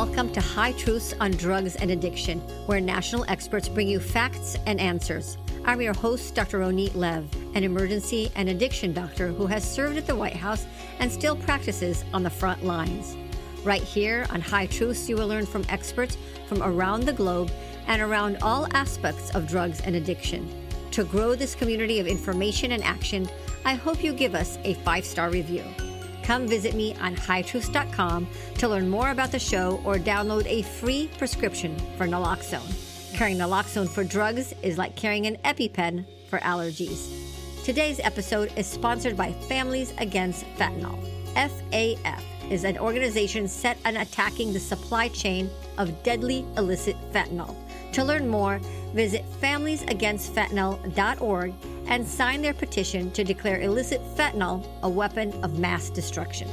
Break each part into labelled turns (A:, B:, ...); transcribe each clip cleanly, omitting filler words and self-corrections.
A: Welcome to High Truths on Drugs and Addiction, where national experts bring you facts and answers. I'm your host, Dr. Ronit Lev, an emergency and addiction doctor who has served at the White House and still practices on the front lines. Right here on High Truths, you will learn from experts from around the globe and around all aspects of drugs and addiction. To grow this community of information and action, I hope you give us a 5-star review. Come visit me on hightruths.com to learn more about the show or download a free prescription for naloxone. Carrying naloxone for drugs is like carrying an EpiPen for allergies. Today's episode is sponsored by Families Against Fentanyl. FAF is an organization set on attacking the supply chain of deadly illicit fentanyl. To learn more, visit familiesagainstfentanyl.org and sign their petition to declare illicit fentanyl a weapon of mass destruction.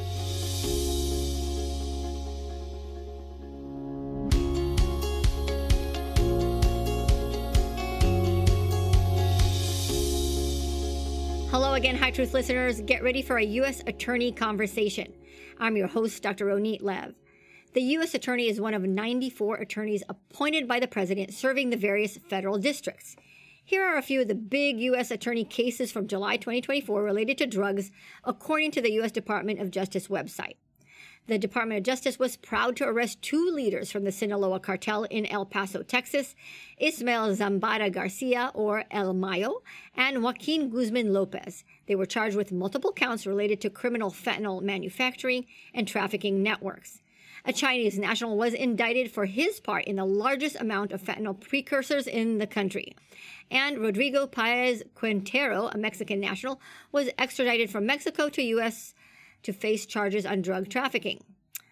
A: Hello again, High Truth listeners. Get ready for a U.S. Attorney conversation. I'm your host, Dr. Ronit Lev. The U.S. Attorney is one of 94 attorneys appointed by the President serving the various federal districts. Here are a few of the big U.S. Attorney cases from July 2024 related to drugs, according to the U.S. Department of Justice website. The Department of Justice was proud to arrest 2 leaders from the Sinaloa cartel in El Paso, Texas, Ismael Zambada Garcia, or El Mayo, and Joaquin Guzman Lopez. They were charged with multiple counts related to criminal fentanyl manufacturing and trafficking networks. A Chinese national was indicted for his part in the largest amount of fentanyl precursors in the country. And Rodrigo Paez Quintero, a Mexican national, was extradited from Mexico to U.S. to face charges on drug trafficking.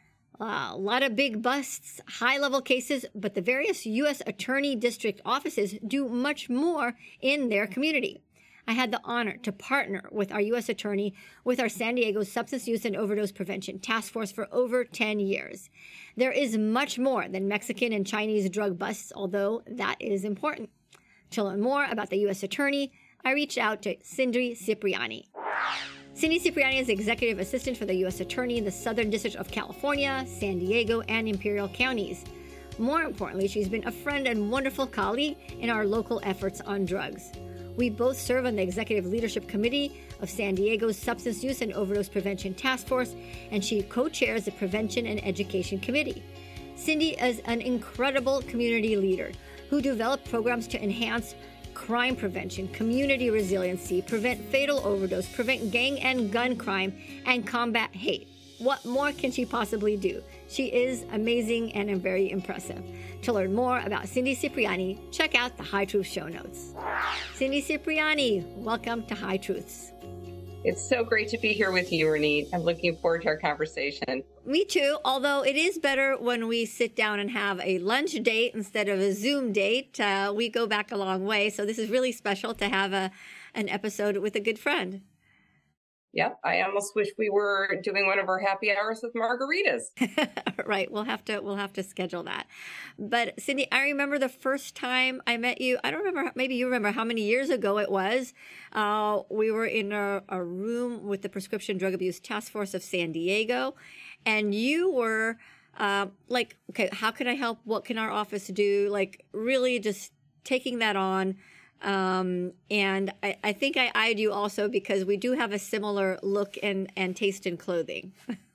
A: A lot of big busts, high-level cases, but the various U.S. Attorney District offices do much more in their community. I had the honor to partner with our U.S. Attorney with our San Diego Substance Use and Overdose Prevention Task Force for over 10 years. There is much more than Mexican and Chinese drug busts, although that is important. To learn more about the U.S. Attorney, I reached out to Cindy Cipriani. Cindy Cipriani is Executive Assistant for the U.S. Attorney in the Southern District of California, San Diego, and Imperial Counties. More importantly, she's been a friend and wonderful colleague in our local efforts on drugs. We both serve on the Executive Leadership Committee of San Diego's Substance Use and Overdose Prevention Task Force, and she co-chairs the Prevention and Education Committee. Cindy is an incredible community leader who developed programs to enhance crime prevention, community resiliency, prevent fatal overdose, prevent gang and gun crime, and combat hate. What more can she possibly do? She is amazing and very impressive. To learn more about Cindy Cipriani, check out the High Truth show notes. Cindy Cipriani, welcome to High Truths.
B: It's so great to be here with you, Ronit. I'm looking forward to our conversation.
A: Me too, although it is better when we sit down and have a lunch date instead of a Zoom date. We go back a long way, so this is really special to have an episode with a good friend.
B: Yep, I almost wish we were doing one of our happy hours with margaritas.
A: Right, we'll have to schedule that. But Cindy, I remember the first time I met you. I don't remember, maybe you remember how many years ago it was. We were in a room with the Prescription Drug Abuse Task Force of San Diego, and you were like, okay, how can I help? What can our office do? Like really just taking that on. And I think I eyed you also because we do have a similar look and taste in clothing.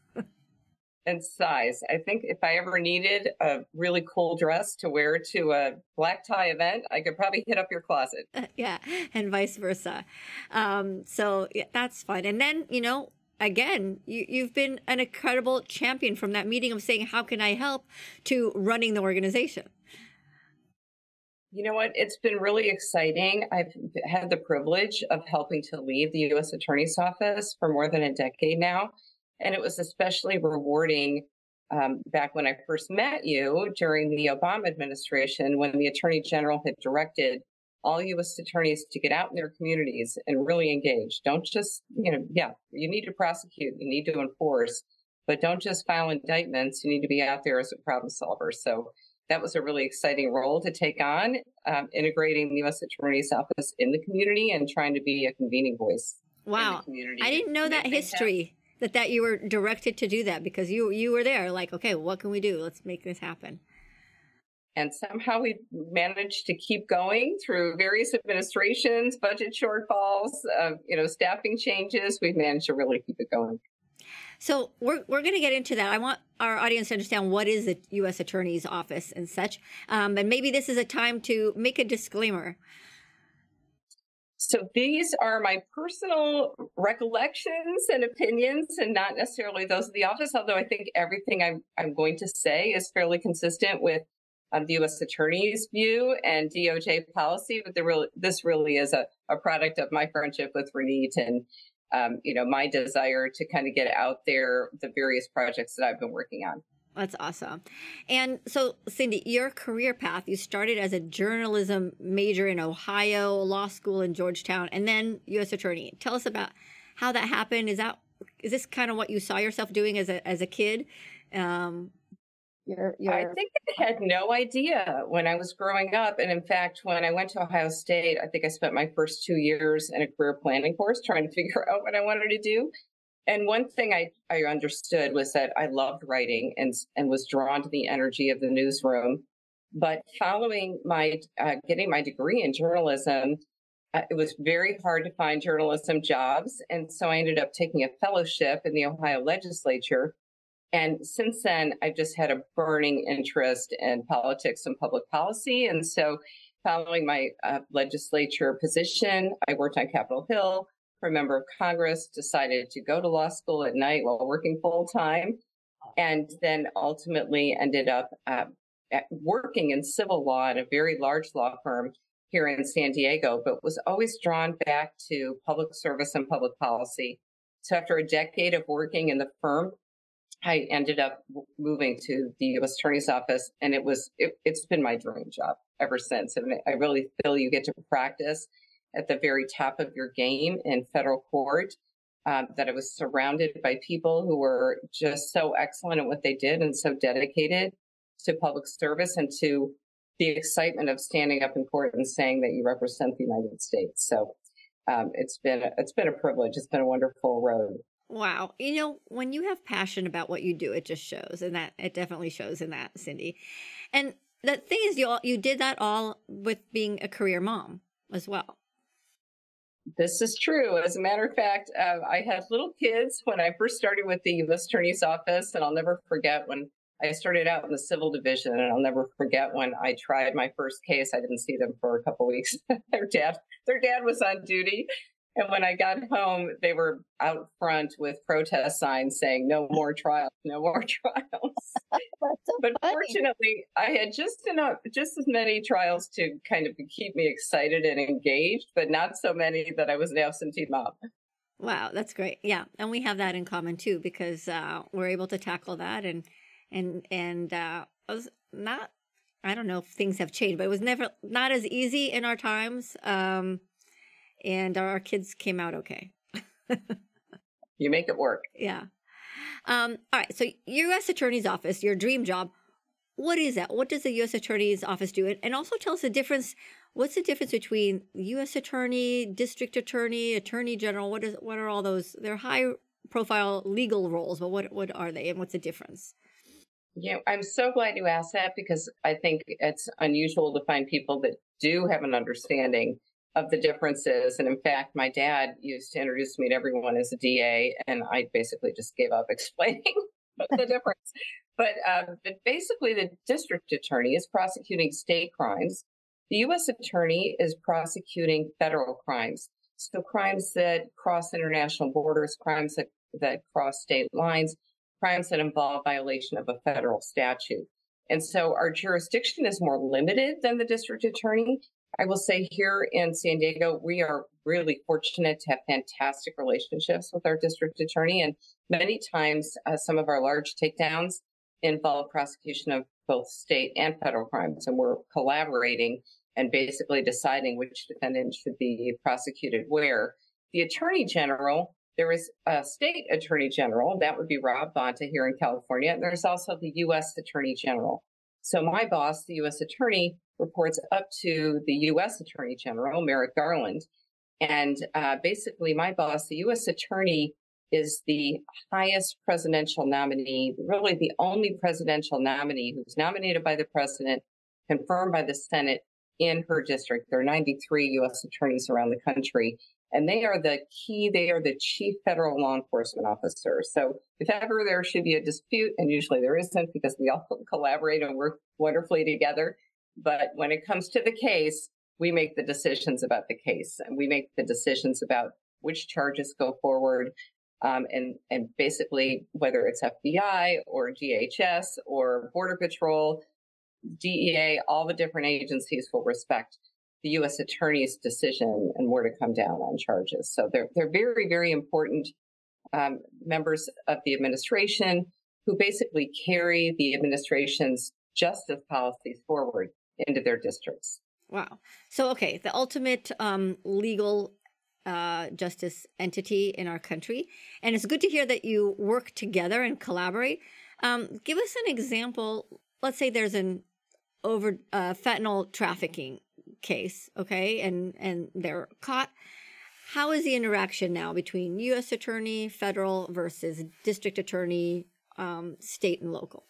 B: And size. I think if I ever needed a really cool dress to wear to a black tie event, I could probably hit up your closet.
A: Yeah, and vice versa. So yeah, that's fun. And then, again, you've been an incredible champion from that meeting of saying, how can I help, to running the organization.
B: You know what? It's been really exciting. I've had the privilege of helping to lead the U.S. Attorney's Office for more than a decade now. And it was especially rewarding back when I first met you during the Obama administration, when the Attorney General had directed all U.S. attorneys to get out in their communities and really engage. Don't just, you need to prosecute, you need to enforce, but don't just file indictments. You need to be out there as a problem solver. So that was a really exciting role to take on, integrating the U.S. Attorney's Office in the community and trying to be a convening voice.
A: Wow.
B: In the community.
A: I didn't know that history. that you were directed to do that because you were there like, okay, what can we do? Let's make this happen.
B: And somehow we managed to keep going through various administrations, budget shortfalls, staffing changes. We've managed to really keep it going.
A: So we're going to get into that. I want our audience to understand what is the U.S. Attorney's Office and such. And maybe this is a time to make a disclaimer.
B: So these are my personal recollections and opinions and not necessarily those of the office, although I think everything I'm going to say is fairly consistent with the U.S. Attorney's view and DOJ policy. But this really is a product of my friendship with Ronit and my desire to kind of get out there the various projects that I've been working on.
A: That's awesome. And so, Cindy, your career path, you started as a journalism major in Ohio, law school in Georgetown, and then U.S. Attorney. Tell us about how that happened. Is this kind of what you saw yourself doing as a kid?
B: I think I had no idea when I was growing up. And in fact, when I went to Ohio State, I think I spent my first 2 years in a career planning course trying to figure out what I wanted to do. And one thing I understood was that I loved writing and was drawn to the energy of the newsroom. But following my getting my degree in journalism, it was very hard to find journalism jobs. And so I ended up taking a fellowship in the Ohio legislature. And since then, I've just had a burning interest in politics and public policy. And so following my legislature position, I worked on Capitol Hill for a member of Congress, decided to go to law school at night while working full time, and then ultimately ended up working in civil law at a very large law firm here in San Diego, but was always drawn back to public service and public policy. So after a decade of working in the firm, I ended up moving to the U.S. Attorney's Office, and it's been my dream job ever since. And I really feel you get to practice at the very top of your game in federal court, that I was surrounded by people who were just so excellent at what they did and so dedicated to public service and to the excitement of standing up in court and saying that you represent the United States. So it's been a privilege. It's been a wonderful road.
A: Wow. When you have passion about what you do, it just shows, and that it definitely shows in that, Cindy. And the thing is, you did that all with being a career mom as well.
B: This is true. As a matter of fact, I had little kids when I first started with the U.S. Attorney's Office, and I'll never forget when I started out in the civil division, and I'll never forget when I tried my first case. I didn't see them for a couple of weeks. Their dad was on duty. And when I got home, they were out front with protest signs saying, "No more trials, no more trials."
A: So
B: but
A: funny.
B: Fortunately, I had just as many trials to kind of keep me excited and engaged, but not so many that I was an absentee mom.
A: Wow, that's great. Yeah, and we have that in common too, because we're able to tackle that, and it was not. I don't know if things have changed, but it was never not as easy in our times. And our kids came out okay.
B: You make it work.
A: Yeah. All right. So U.S. Attorney's Office, your dream job, what is that? What does the U.S. Attorney's Office do? And also tell us the difference. What's the difference between U.S. Attorney, District Attorney, Attorney General? What are all those? They're high profile legal roles, but what are they and what's the difference?
B: I'm so glad you asked that, because I think it's unusual to find people that do have an understanding of the differences. And in fact, my dad used to introduce me to everyone as a DA, and I basically just gave up explaining the difference. But basically, the district attorney is prosecuting state crimes. The U.S. attorney is prosecuting federal crimes. So crimes that cross international borders, crimes that cross state lines, crimes that involve violation of a federal statute. And so our jurisdiction is more limited than the district attorney. I will say here in San Diego, we are really fortunate to have fantastic relationships with our district attorney. And many times, some of our large takedowns involve prosecution of both state and federal crimes. And we're collaborating and basically deciding which defendant should be prosecuted where. The attorney general, there is a state attorney general, that would be Rob Bonta here in California. And there's also the U.S. attorney general. So my boss, the U.S. attorney, reports up to the U.S. Attorney General, Merrick Garland. And basically, my boss, the U.S. Attorney, is the highest presidential nominee, really the only presidential nominee who's nominated by the president, confirmed by the Senate in her district. There are 93 U.S. attorneys around the country, and they are the chief federal law enforcement officer. So if ever there should be a dispute, and usually there isn't because we all collaborate and work wonderfully together, but when it comes to the case, we make the decisions about the case, and we make the decisions about which charges go forward, and basically whether it's FBI or DHS or Border Patrol, DEA, all the different agencies will respect the U.S. Attorney's decision and where to come down on charges. So they're very, very important members of the administration who basically carry the administration's justice policies forward into their districts.
A: Wow. So, okay, the ultimate legal justice entity in our country. And it's good to hear that you work together and collaborate. Give us an example. Let's say there's an fentanyl trafficking case, okay, and they're caught. How is the interaction now between U.S. attorney, federal versus district attorney, state and local?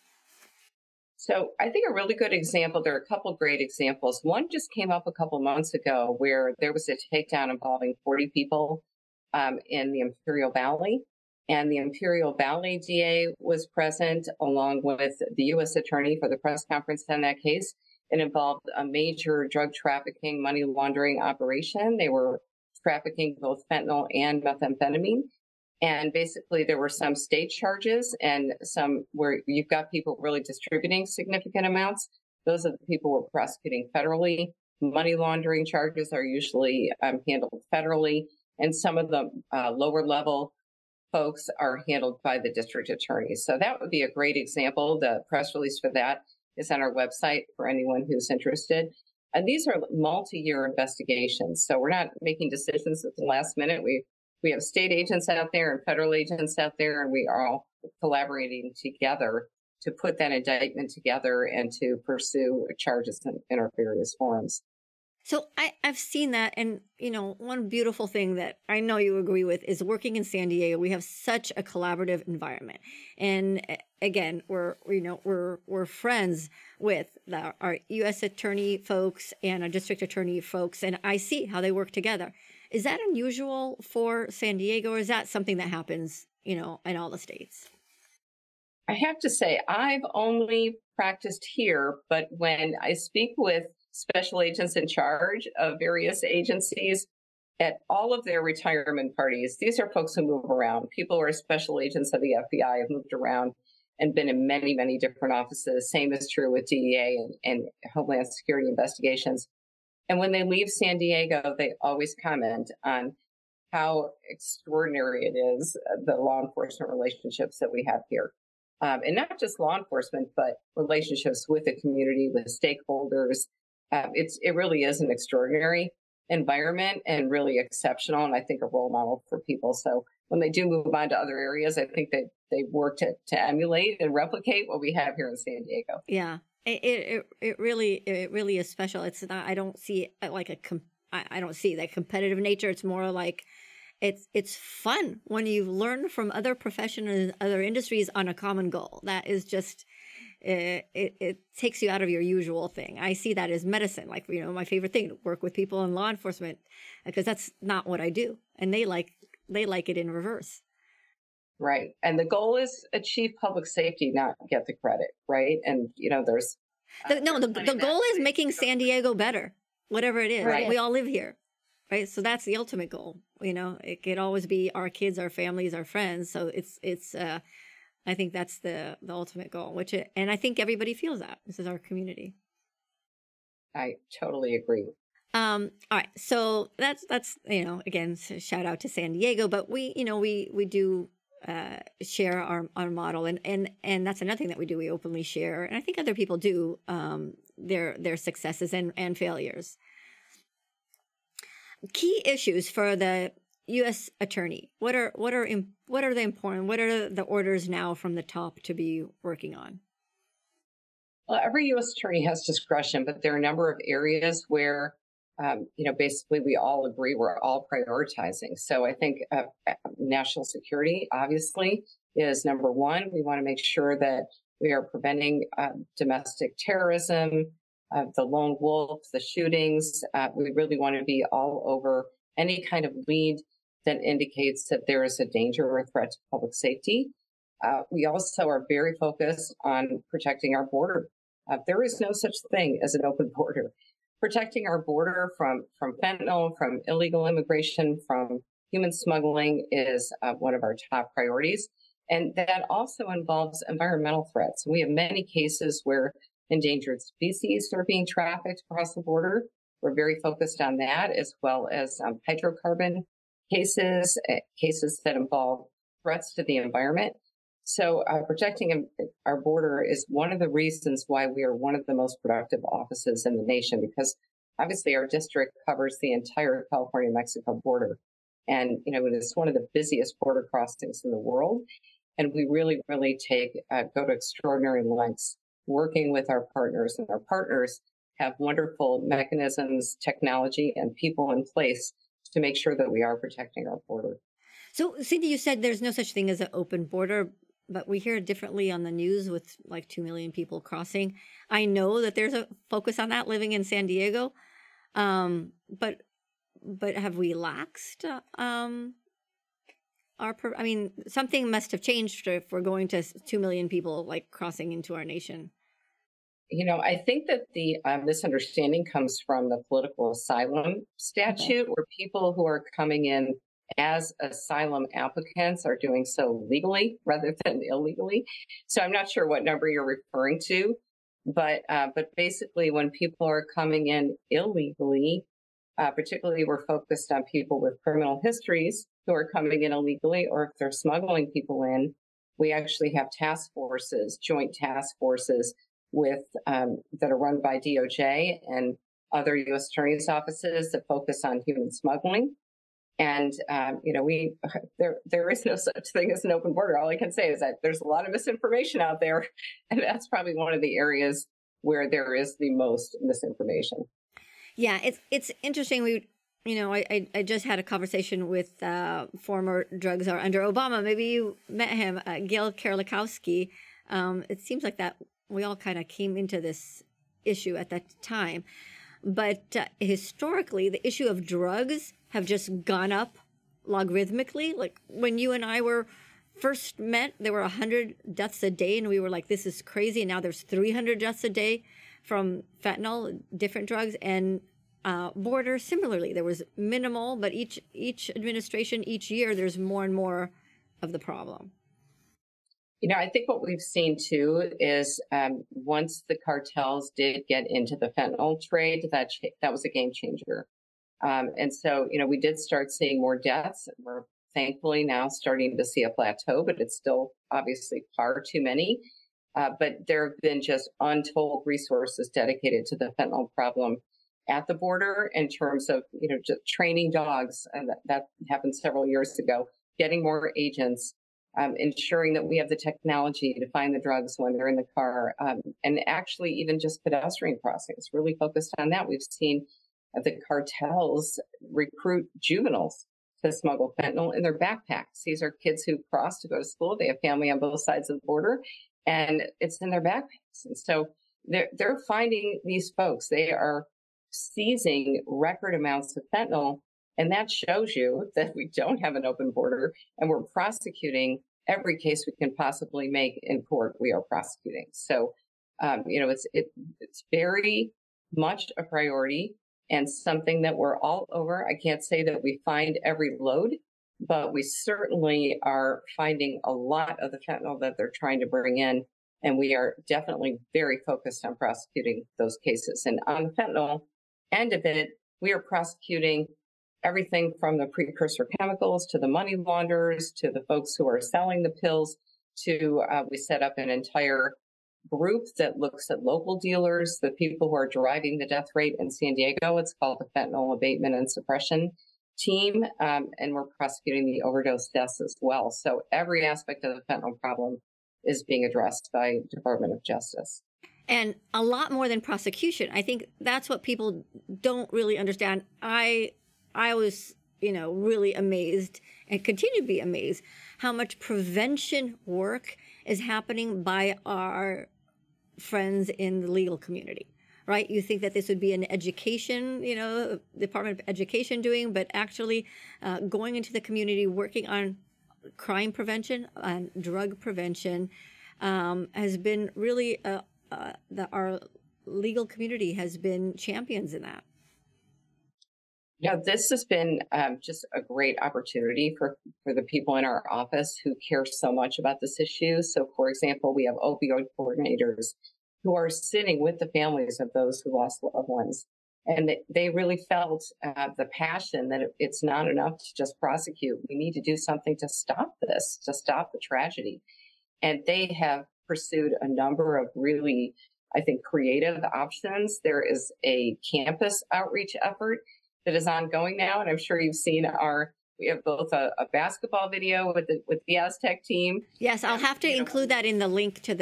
B: So I think a really good example, there are a couple great examples. One just came up a couple months ago where there was a takedown involving 40 people in the Imperial Valley. And the Imperial Valley DA was present along with the U.S. attorney for the press conference on that case. It involved a major drug trafficking, money laundering operation. They were trafficking both fentanyl and methamphetamine. And basically, there were some state charges and some where you've got people really distributing significant amounts. Those are the people who are prosecuting federally. Money laundering charges are usually handled federally. And some of the lower level folks are handled by the district attorneys. So that would be a great example. The press release for that is on our website for anyone who's interested. And these are multi-year investigations. So we're not making decisions at the last minute. We have state agents out there and federal agents out there, and we are all collaborating together to put that indictment together and to pursue charges in our various forums.
A: So I've seen that. And, one beautiful thing that I know you agree with is working in San Diego. We have such a collaborative environment. And again, we're friends with our U.S. attorney folks and our district attorney folks. And I see how they work together. Is that unusual for San Diego, or is that something that happens, in all the states?
B: I have to say, I've only practiced here, but when I speak with special agents in charge of various agencies at all of their retirement parties, these are folks who move around. People who are special agents of the FBI have moved around and been in many, many different offices. Same is true with DEA and Homeland Security investigations. And when they leave San Diego, they always comment on how extraordinary it is, the law enforcement relationships that we have here. And not just law enforcement, but relationships with the community, with stakeholders. It really is an extraordinary environment and really exceptional, and I think a role model for people. So when they do move on to other areas, I think that they work to emulate and replicate what we have here in San Diego.
A: Yeah. It really is special. It's not. I don't see I don't see that competitive nature. It's more like it's fun when you learn from other professions, other industries on a common goal. That is just it takes you out of your usual thing. I see that as medicine. Like my favorite thing, to work with people in law enforcement, because that's not what I do, and they like it in reverse.
B: Right. And the goal is achieve public safety, not get the credit. Right. And, there's.
A: The goal is making San Diego better, whatever it is.
B: Right.
A: We all live here. Right. So that's the ultimate goal. It could always be our kids, our families, our friends. So I think that's the ultimate goal, and I think everybody feels that. This is our community.
B: I totally agree.
A: All right. So that's again, shout out to San Diego, but we do share our model, and that's another thing that we do. We openly share, and I think other people do, their successes and failures. Key issues for the U.S. attorney. What are the important? What are the orders now from the top to be working on?
B: Well, every U.S. attorney has discretion, but there are a number of areas where basically we all agree we're all prioritizing. So I think national security, obviously, is number one. We want to make sure that we are preventing domestic terrorism, the lone wolf, the shootings. We really want to be all over any kind of lead that indicates that there is a danger or a threat to public safety. We also are very focused on protecting our border. There is no such thing as an open border. Protecting our border from fentanyl, from illegal immigration, from human smuggling is one of our top priorities. And that also involves environmental threats. We have many cases where endangered species are being trafficked across the border. We're very focused on that, as well as hydrocarbon cases, cases that involve threats to the environment. So protecting our border is one of the reasons why we are one of the most productive offices in the nation, because obviously our district covers the entire California-Mexico border. And, it is one of the busiest border crossings in the world. And we really, really go to extraordinary lengths working with our partners. And our partners have wonderful mechanisms, technology, and people in place to make sure that we are protecting our border.
A: So, Cindy, you said there's no such thing as an open border, but we hear it differently on the news with like 2 million people crossing. I know that there's a focus on that living in San Diego. But have we laxed something must have changed if we're going to 2 million people like crossing into our nation.
B: I think that the misunderstanding comes from the political asylum statute, where people who are coming in as asylum applicants are doing so legally rather than illegally. So I'm not sure what number you're referring to, but basically when people are coming in illegally, particularly we're focused on people with criminal histories who are coming in illegally, or if they're smuggling people in, we actually have joint task forces that are run by DOJ and other U.S. attorneys' offices that focus on human smuggling. And, there is no such thing as an open border. All I can say is that there's a lot of misinformation out there. And that's probably one of the areas where there is the most misinformation.
A: Yeah, it's interesting. I just had a conversation with former drug czar under Obama. Maybe you met him, Gail Kerlikowske. It seems like that we all kind of came into this issue at that time. But historically, the issue of drugs have just gone up logarithmically. Like when you and I were first met, there were 100 deaths a day, and we were like, this is crazy. And now there's 300 deaths a day from fentanyl, different drugs, and border similarly. There was minimal, but each administration, each year, there's more and more of the problem.
B: I think what we've seen too is once the cartels did get into the fentanyl trade, that was a game changer. And so, we did start seeing more deaths. We're thankfully now starting to see a plateau, but it's still obviously far too many. But there have been just untold resources dedicated to the fentanyl problem at the border in terms of, just training dogs. And that happened several years ago, getting more agents, ensuring that we have the technology to find the drugs when they're in the car, and actually even just pedestrian crossings, really focused on that. We've seen the cartels recruit juveniles to smuggle fentanyl in their backpacks. These are kids who cross to go to school. They have family on both sides of the border, and it's in their backpacks. And so they're finding these folks. They are seizing record amounts of fentanyl. And that shows you that we don't have an open border, and we're prosecuting every case we can possibly make in court. We are prosecuting. So, it's very much a priority and something that we're all over. I can't say that we find every load, but we certainly are finding a lot of the fentanyl that they're trying to bring in. And we are definitely very focused on prosecuting those cases. And on the fentanyl end of it, we are prosecuting everything from the precursor chemicals to the money launderers to the folks who are selling the pills to we set up an entire group that looks at local dealers, the people who are driving the death rate in San Diego. It's called the Fentanyl Abatement and Suppression Team, and we're prosecuting the overdose deaths as well. So every aspect of the fentanyl problem is being addressed by Department of Justice.
A: And a lot more than prosecution. I think that's what people don't really understand. I was, really amazed and continue to be amazed how much prevention work is happening by our friends in the legal community, right? You think that this would be an education, Department of Education doing, but actually going into the community, working on crime prevention and drug prevention has been really, our legal community has been champions in that.
B: Yeah, this has been just a great opportunity for the people in our office who care so much about this issue. So, for example, we have opioid coordinators who are sitting with the families of those who lost loved ones. And they really felt the passion that it's not enough to just prosecute. We need to do something to stop this, to stop the tragedy. And they have pursued a number of really, I think, creative options. There is a campus outreach effort that is ongoing now. And I'm sure you've seen we have both a basketball video with the Aztec team.
A: Yes, I'll have to include that in the link to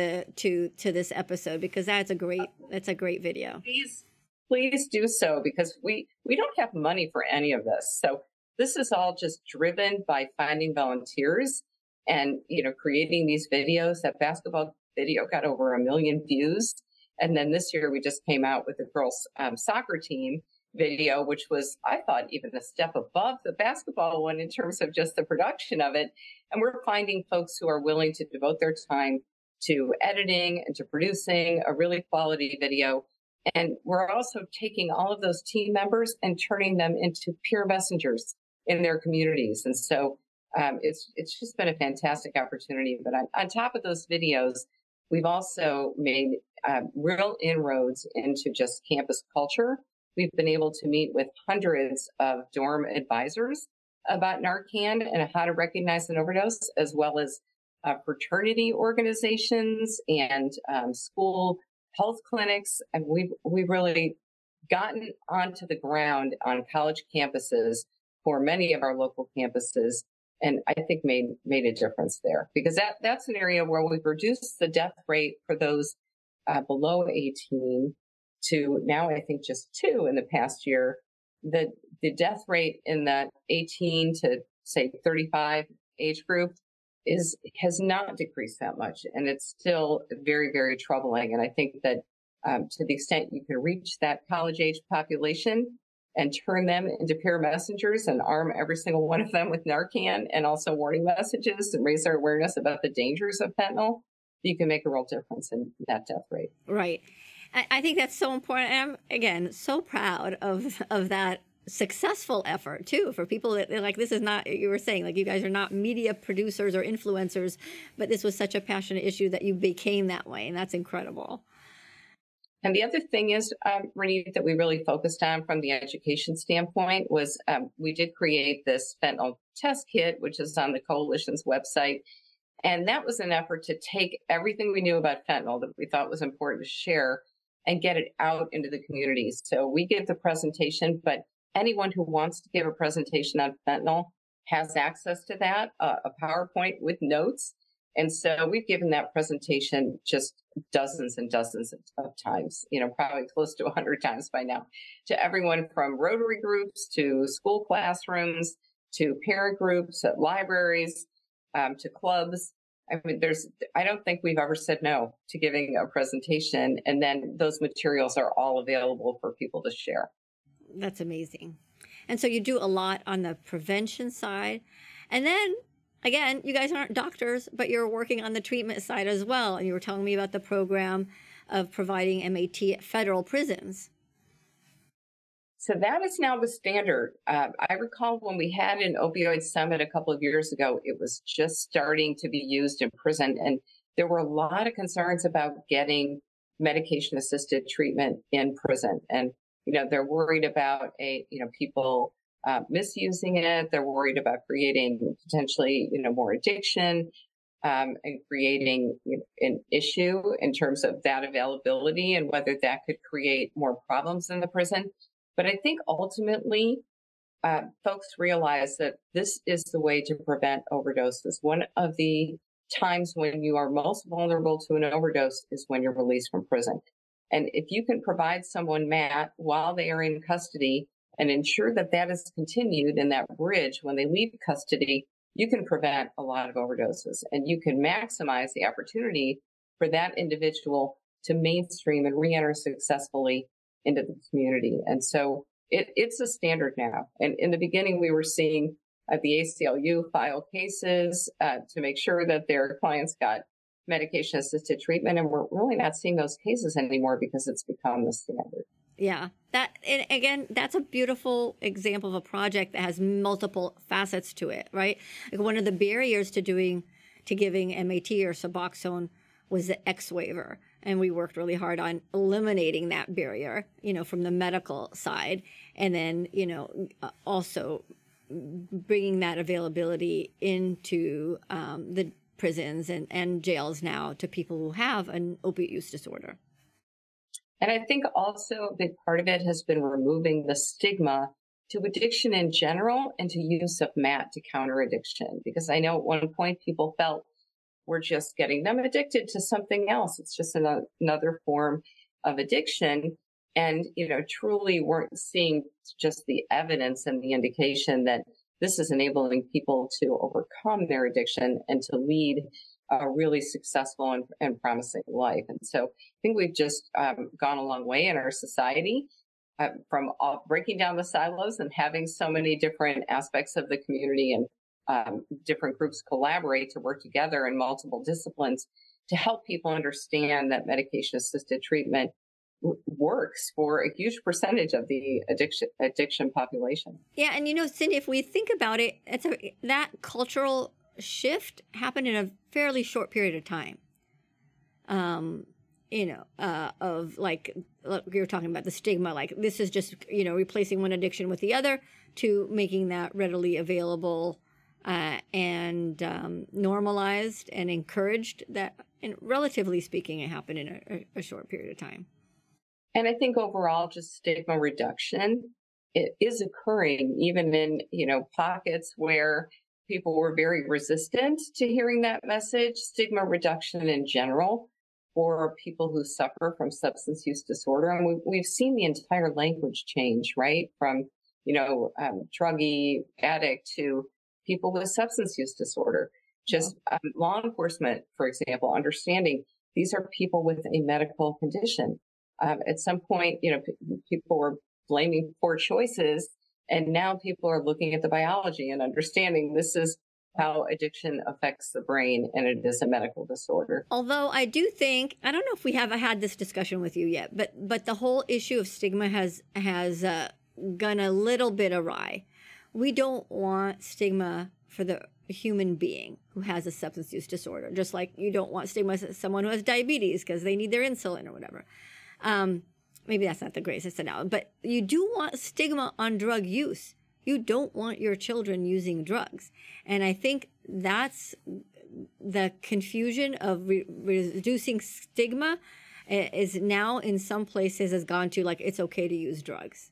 A: this episode, because that's a great video.
B: Please do so, because we don't have money for any of this. So this is all just driven by finding volunteers and, creating these videos. That basketball video got over 1 million views. And then this year we just came out with the girls soccer team video, which was, I thought, even a step above the basketball one in terms of just the production of it. And we're finding folks who are willing to devote their time to editing and to producing a really quality video. And we're also taking all of those team members and turning them into peer messengers in their communities. And so it's just been a fantastic opportunity. But on top of those videos, we've also made real inroads into just campus culture. We've been able to meet with hundreds of dorm advisors about Narcan and how to recognize an overdose, as well as fraternity organizations and school health clinics. And we've really gotten onto the ground on college campuses for many of our local campuses, and I think made a difference there, because that's an area where we've reduced the death rate for those below 18 to now, I think, just 2 in the past year. The death rate in that 18 to say 35 age group has not decreased that much, and it's still very, very troubling. And I think that to the extent you can reach that college age population and turn them into peer messengers and arm every single one of them with Narcan and also warning messages and raise their awareness about the dangers of fentanyl, you can make a real difference in that death rate.
A: Right. I think that's so important. And I'm, again, so proud of that successful effort, too, for people that, like, this is not, you were saying, like, you guys are not media producers or influencers, but this was such a passionate issue that you became that way. And that's incredible.
B: And the other thing is, Renee, that we really focused on from the education standpoint was we did create this fentanyl test kit, which is on the coalition's website. And that was an effort to take everything we knew about fentanyl that we thought was important to share and get it out into the communities. So we give the presentation, but anyone who wants to give a presentation on fentanyl has access to that, a PowerPoint with notes. And so we've given that presentation just dozens and dozens of times, probably close to 100 times by now, to everyone from Rotary groups to school classrooms to parent groups at libraries to clubs. I mean, I don't think we've ever said no to giving a presentation, and then those materials are all available for people to share.
A: That's amazing. And so you do a lot on the prevention side. And then, again, you guys aren't doctors, but you're working on the treatment side as well. And you were telling me about the program of providing MAT at federal prisons.
B: So that is now the standard. I recall when we had an opioid summit a couple of years ago, it was just starting to be used in prison. And there were a lot of concerns about getting medication-assisted treatment in prison. And, they're worried about people misusing it. They're worried about creating potentially, more addiction and creating an issue in terms of that availability and whether that could create more problems in the prison. But I think ultimately, folks realize that this is the way to prevent overdoses. One of the times when you are most vulnerable to an overdose is when you're released from prison. And if you can provide someone MAT while they are in custody and ensure that that is continued in that bridge when they leave custody, you can prevent a lot of overdoses, and you can maximize the opportunity for that individual to mainstream and re-enter successfully into the community. And so it's a standard now. And in the beginning, we were seeing the ACLU file cases to make sure that their clients got medication-assisted treatment, and we're really not seeing those cases anymore because it's become the standard.
A: Yeah, and again, that's a beautiful example of a project that has multiple facets to it, right? Like one of the barriers to giving MAT or Suboxone was the X waiver, and we worked really hard on eliminating that barrier, from the medical side, and then also bringing that availability into the prisons and jails now to people who have an opiate use disorder.
B: And I think also a big part of it has been removing the stigma to addiction in general and to use of MAT to counter addiction. Because I know at one point people felt we're just getting them addicted to something else. It's just another form of addiction. And, truly weren't seeing just the evidence and the indication that this is enabling people to overcome their addiction and to lead a really successful and promising life. And so I think we've just gone a long way in our society from breaking down the silos and having so many different aspects of the community and different groups collaborate to work together in multiple disciplines to help people understand that medication-assisted treatment works for a huge percentage of the addiction population.
A: Yeah, and Cindy, if we think about it, that cultural shift happened in a fairly short period of time. Of like you were talking about the stigma, like this is just, replacing one addiction with the other, to making that readily available and normalized and encouraged. That, and relatively speaking, it happened in a short period of time.
B: And I think overall, just stigma reduction, it is occurring even in, pockets where people were very resistant to hearing that message. Stigma reduction in general for people who suffer from substance use disorder. And we've seen the entire language change, right? From, druggie addict to people with substance use disorder. Just law enforcement, for example, understanding these are people with a medical condition. At some point, people were blaming poor choices, and now people are looking at the biology and understanding this is how addiction affects the brain, and it is a medical disorder.
A: Although I do think, I don't know if we have had this discussion with you yet, but the whole issue of stigma has gone a little bit awry. We don't want stigma for the human being who has a substance use disorder, just like you don't want stigma for someone who has diabetes because they need their insulin or whatever. Maybe that's not the greatest analogy, but you do want stigma on drug use. You don't want your children using drugs. And I think that's the confusion of reducing stigma is now in some places has gone to like, it's okay to use drugs.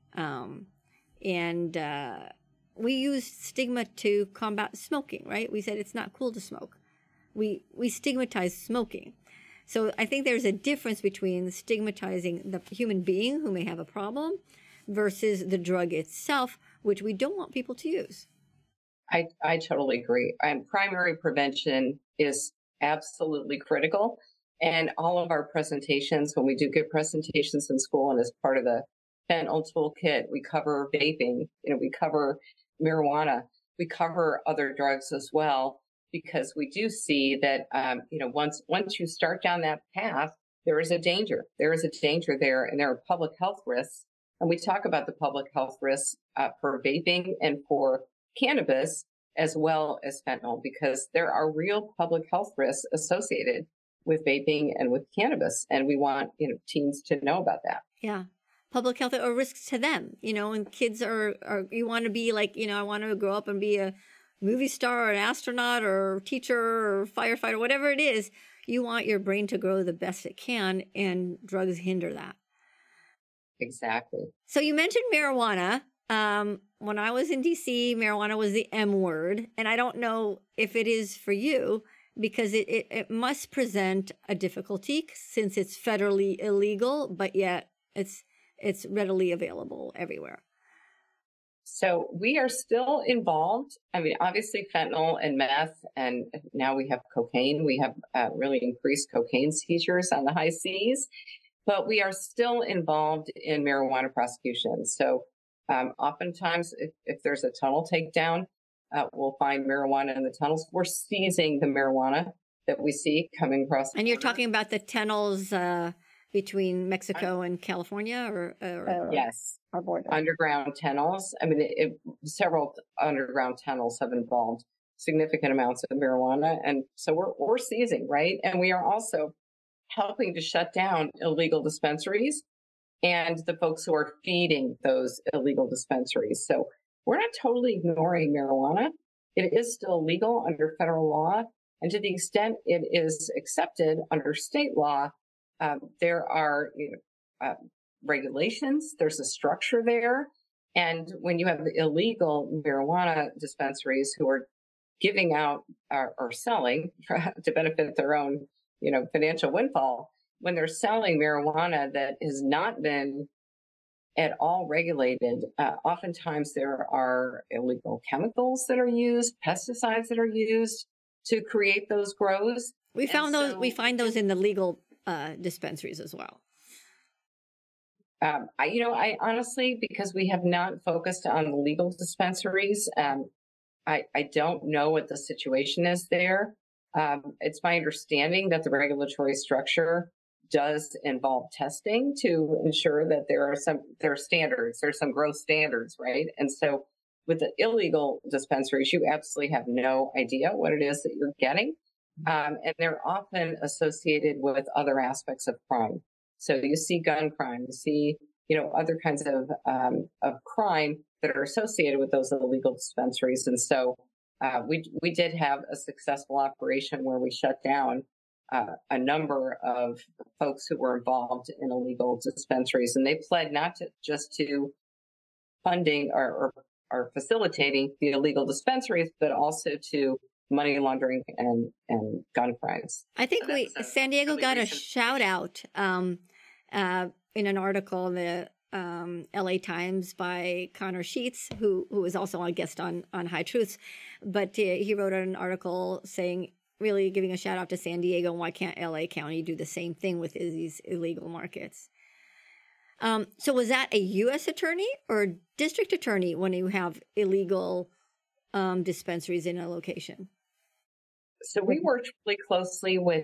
A: We used stigma to combat smoking, right? We said it's not cool to smoke. We stigmatized smoking. So I think there's a difference between stigmatizing the human being who may have a problem versus the drug itself, which we don't want people to use.
B: I totally agree. Primary prevention is absolutely critical. And all of our presentations, when we do give presentations in school and as part of the fentanyl toolkit, we cover vaping, we cover marijuana, we cover other drugs as well. Because we do see that, once you start down that path, there is a danger. There is a danger there, and there are public health risks. And we talk about the public health risks for vaping and for cannabis, as well as fentanyl, because there are real public health risks associated with vaping and with cannabis. And we want, teens to know about that.
A: Yeah. Public health or risks to them, and kids are you want to be like, I want to grow up and be a movie star or an astronaut or teacher or firefighter, whatever it is, you want your brain to grow the best it can, and drugs hinder that.
B: Exactly.
A: So you mentioned marijuana. When I was in DC, marijuana was the M word, and I don't know if it is for you. because it must present a difficulty since it's federally illegal, but yet it's readily available everywhere.
B: So we are still involved. I mean, obviously fentanyl and meth, and now we have cocaine. We have really increased cocaine seizures on the high seas, but we are still involved in marijuana prosecutions. So oftentimes, if there's a tunnel takedown, we'll find marijuana in the tunnels. We're seizing the marijuana that we see coming across.
A: And you're talking about the tunnels between Mexico and California, or
B: yes,
A: our border,
B: underground tunnels. I mean, several underground tunnels have involved significant amounts of marijuana, and so we're seizing, right? And we are also helping to shut down illegal dispensaries and the folks who are feeding those illegal dispensaries. So we're not totally ignoring marijuana. It is still legal under federal law. And to the extent it is accepted under state law, there are regulations, there's a structure there. And when you have illegal marijuana dispensaries who are giving out or selling to benefit their own, financial windfall, when they're selling marijuana that has not been at all regulated, oftentimes there are illegal chemicals that are used, pesticides that are used to create those grows.
A: We find those in the legal dispensaries as well.
B: I honestly, because we have not focused on the legal dispensaries, I don't know what the situation is there. It's my understanding that the regulatory structure does involve testing to ensure that there are standards, there's some growth standards, right? And so with the illegal dispensaries, you absolutely have no idea what it is that you're getting. And they're often associated with other aspects of crime. So you see gun crime, you see, other kinds of crime that are associated with those illegal dispensaries. And so we did have a successful operation where we shut down a number of folks who were involved in illegal dispensaries, and they pled not just to funding or facilitating the illegal dispensaries, but also to money laundering and gun crimes.
A: I think San Diego got a shout out in an article in the LA Times by Connor Sheets, who was also a guest on High Truths, but he wrote an article saying, really giving a shout out to San Diego, and why can't LA County do the same thing with these illegal markets? So was that a U.S. attorney or a district attorney when you have illegal dispensaries in a location?
B: So we worked really closely with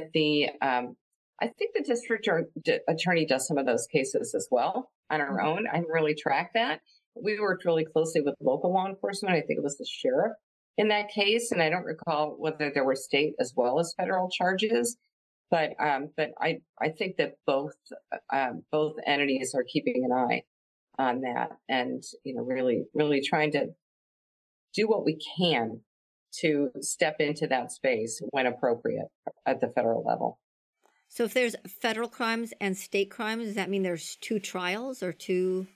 B: I think the district attorney does some of those cases as well on our own. I didn't really track that. We worked really closely with local law enforcement. I think it was the sheriff in that case, and I don't recall whether there were state as well as federal charges. But I think that both entities are keeping an eye on that, and really trying to do what we can to step into that space when appropriate at the federal level.
A: So if there's federal crimes and state crimes, does that mean there's two trials or two?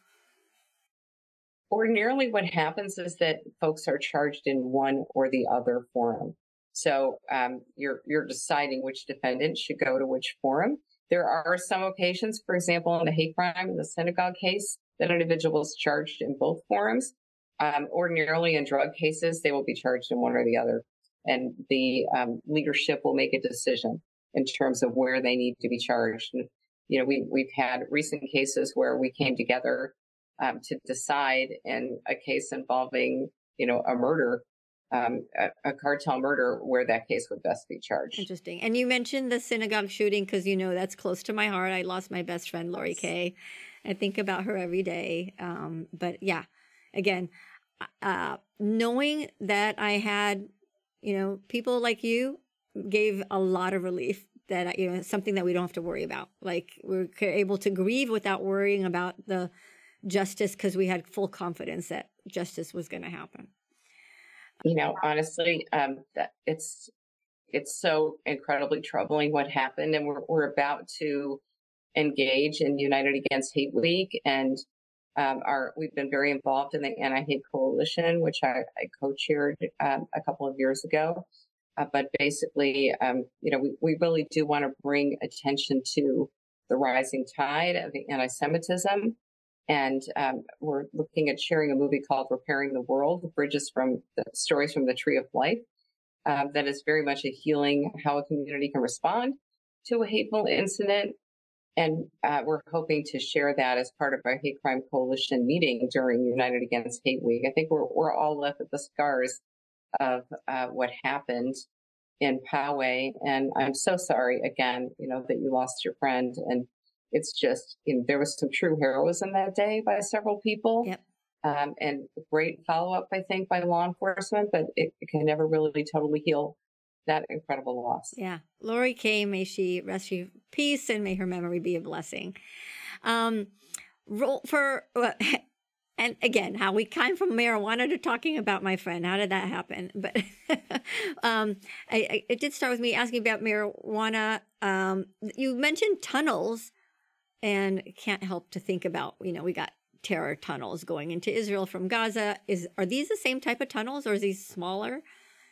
B: Ordinarily, what happens is that folks are charged in one or the other forum. So you're deciding which defendant should go to which forum. There are some occasions, for example, in the hate crime, in the synagogue case, that an individual is charged in both forums. Ordinarily, in drug cases, they will be charged in one or the other, and the leadership will make a decision in terms of where they need to be charged. And, we've had recent cases where we came together to decide in a case involving, a murder, a cartel murder, where that case would best be charged.
A: Interesting. And you mentioned the synagogue shooting because, that's close to my heart. I lost my best friend, Lori Kay. I think about her every day. But yeah, again, knowing that I had, people like you gave a lot of relief, that, something that we don't have to worry about. Like, we're able to grieve without worrying about the justice because we had full confidence that justice was going to happen.
B: Honestly, that it's so incredibly troubling what happened, and we're about to engage in United Against Hate Week, and we've been very involved in the Anti-Hate Coalition, which I co-chaired a couple of years ago. But basically, we really do want to bring attention to the rising tide of anti-Semitism. And we're looking at sharing a movie called Repairing the World, Bridges from the Stories from the Tree of Life, that is very much a healing how a community can respond to a hateful incident. And we're hoping to share that as part of our Hate Crime Coalition meeting during United Against Hate Week. I think we're all left with the scars of what happened in Poway. And I'm so sorry again, that you lost your friend. And it's just, there was some true heroism that day by several people.
A: Yep.
B: And great follow-up, I think, by law enforcement, but it can never really totally heal that incredible loss.
A: Yeah. Lori Kay, may she rest in peace and may her memory be a blessing. And again, how we came from marijuana to talking about my friend. How did that happen? But it did start with me asking about marijuana. You mentioned tunnels, and can't help to think about, we got terror tunnels going into Israel from Gaza. Are these the same type of tunnels, or are these smaller?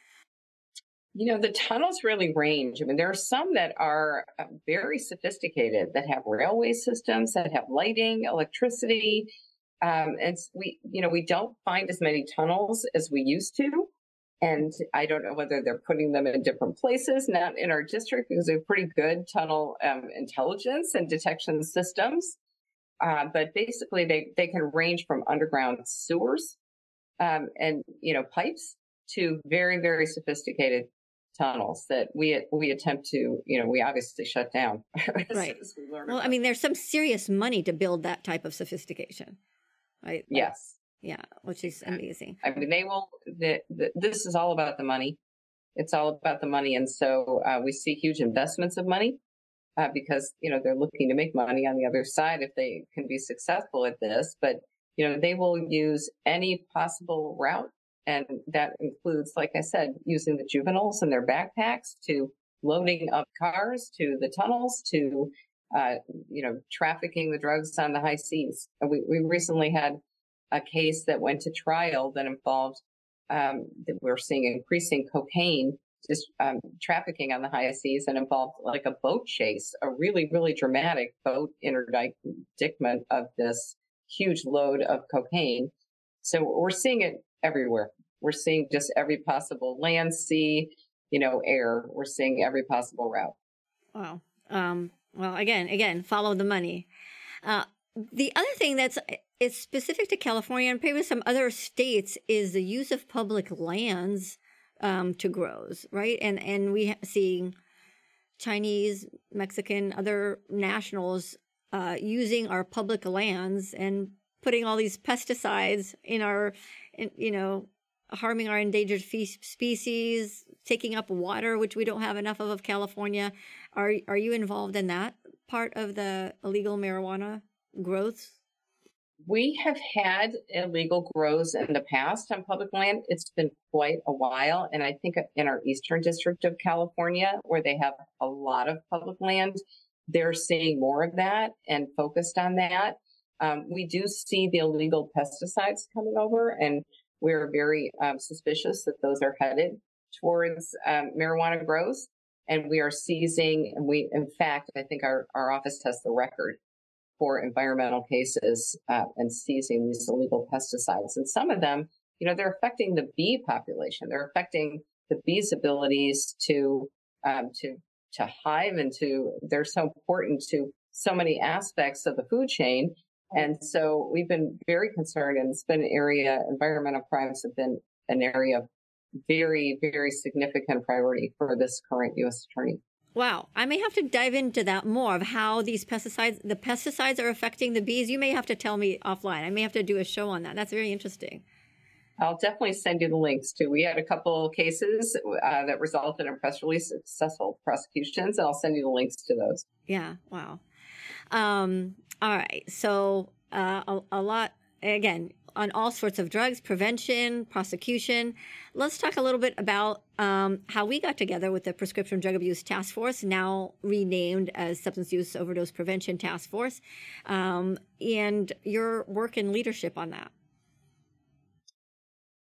B: The tunnels really range. I mean, there are some that are very sophisticated, that have railway systems, that have lighting, electricity. And we don't find as many tunnels as we used to. And I don't know whether they're putting them in different places, not in our district, because we have pretty good tunnel intelligence and detection systems. But basically, they can range from underground sewers and pipes to very, very sophisticated tunnels that we attempt to, we obviously shut down.
A: Right. Well, I mean, there's some serious money to build that type of sophistication, right?
B: Yes.
A: Yeah, which is amazing.
B: I mean, this is all about the money. It's all about the money. And so we see huge investments of money because, they're looking to make money on the other side if they can be successful at this. But, they will use any possible route. And that includes, like I said, using the juveniles in their backpacks, to loading up cars, to the tunnels, to, trafficking the drugs on the high seas. And we recently had a case that went to trial that involved, that we're seeing increasing cocaine, just trafficking on the high seas, and involved like a boat chase, a really, really dramatic boat interdictment of this huge load of cocaine. So we're seeing it everywhere. We're seeing just every possible land, sea, air. We're seeing every possible route.
A: Wow. Well, again, follow the money. The other thing it's specific to California and maybe some other states is the use of public lands to grows, right? And we seeing Chinese, Mexican, other nationals using our public lands and putting all these pesticides harming our endangered species, taking up water, which we don't have enough of California. Are you involved in that part of the illegal marijuana growth?
B: We have had illegal grows in the past on public land. It's been quite a while. And I think in our Eastern District of California, where they have a lot of public land, they're seeing more of that and focused on that. We do see the illegal pesticides coming over, and we're very suspicious that those are headed towards marijuana grows. And we are seizing, and in fact, I think our office has the record for environmental cases and seizing these illegal pesticides. And some of them, they're affecting the bee population. They're affecting the bees' abilities to hive, and they're so important to so many aspects of the food chain. And so we've been very concerned, and it's been an area, environmental crimes have been an area of very, very significant priority for this current U.S. attorney.
A: Wow. I may have to dive into that more of how the pesticides are affecting the bees. You may have to tell me offline. I may have to do a show on that. That's very interesting.
B: I'll definitely send you the links too. We had a couple cases that resulted in press release successful prosecutions, and I'll send you the links to those.
A: Yeah. Wow. All right. So a lot, again, on all sorts of drugs, prevention, prosecution. Let's talk a little bit about how we got together with the Prescription Drug Abuse Task Force, now renamed as Substance Use Overdose Prevention Task Force, and your work and leadership on that.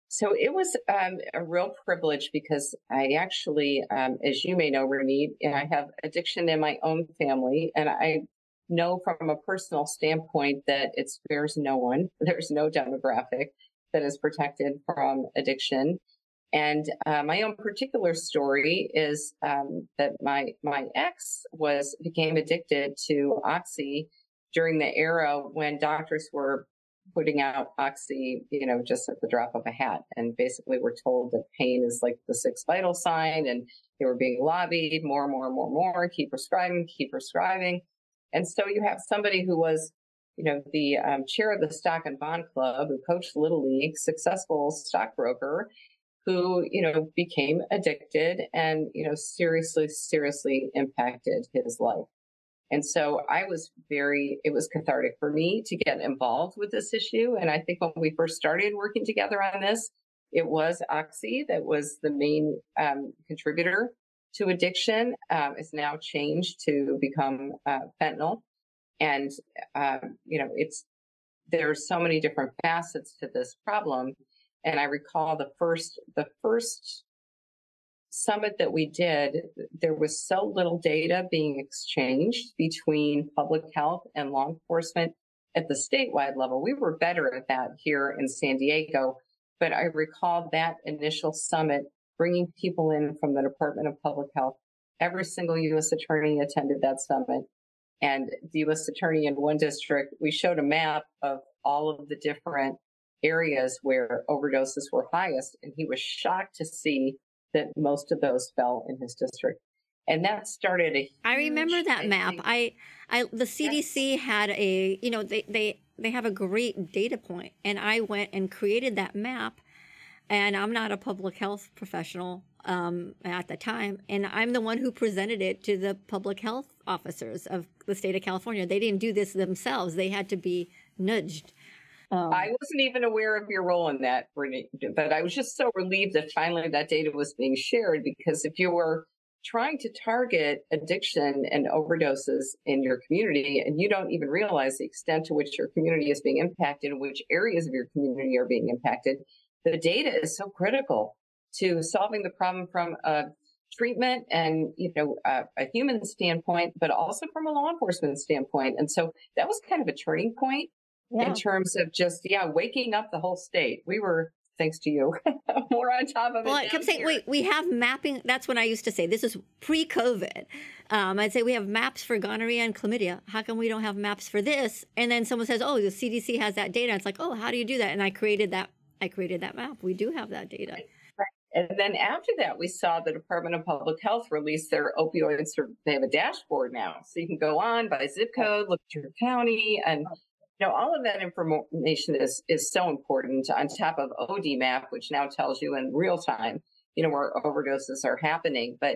B: So it was a real privilege because I actually, as you may know, Renee, I have addiction in my own family. And I know from a personal standpoint that it spares no one. There's no demographic that is protected from addiction. And my own particular story is that my ex became addicted to Oxy during the era when doctors were putting out Oxy, just at the drop of a hat. And basically we're told that pain is like the sixth vital sign, and they were being lobbied more, keep prescribing. And so you have somebody who was, the chair of the Stock and Bond Club, who coached Little League, successful stockbroker, who, became addicted and, seriously impacted his life. And so it was cathartic for me to get involved with this issue. And I think when we first started working together on this, it was Oxy that was the main contributor to addiction. It's now changed to become fentanyl. And, there's so many different facets to this problem. And I recall the first summit that we did, there was so little data being exchanged between public health and law enforcement at the statewide level. We were better at that here in San Diego, but I recall that initial summit bringing people in from the Department of Public Health. Every single U.S. attorney attended that summit. And the U.S. attorney in one district, we showed a map of all of the different areas where overdoses were highest. And he was shocked to see that most of those fell in his district. And that started
A: I remember that map. The CDC had they have a great data point, and I went and created that map. And I'm not a public health professional at the time, and I'm the one who presented it to the public health officers of the state of California. They didn't do this themselves; they had to be nudged.
B: I wasn't even aware of your role in that, but I was just so relieved that finally that data was being shared, because if you were trying to target addiction and overdoses in your community and you don't even realize the extent to which your community is being impacted and which areas of your community are being impacted, the data is so critical to solving the problem from a treatment and, a human standpoint, but also from a law enforcement standpoint. And so that was kind of a turning point. Yeah. In terms of just, waking up the whole state. We were, thanks to you, more on top of it.
A: Well, I kept saying, wait, we have mapping. That's when I used to say, this is pre-COVID. I'd say we have maps for gonorrhea and chlamydia. How come we don't have maps for this? And then someone says, oh, the CDC has that data. It's like, oh, how do you do that? And I created that map. We do have that data.
B: Right. And then after that, we saw the Department of Public Health release their opioids. They have a dashboard now. So you can go on by zip code, look at your county, and all of that information is so important, on top of ODMAP, which now tells you in real time, where overdoses are happening. But,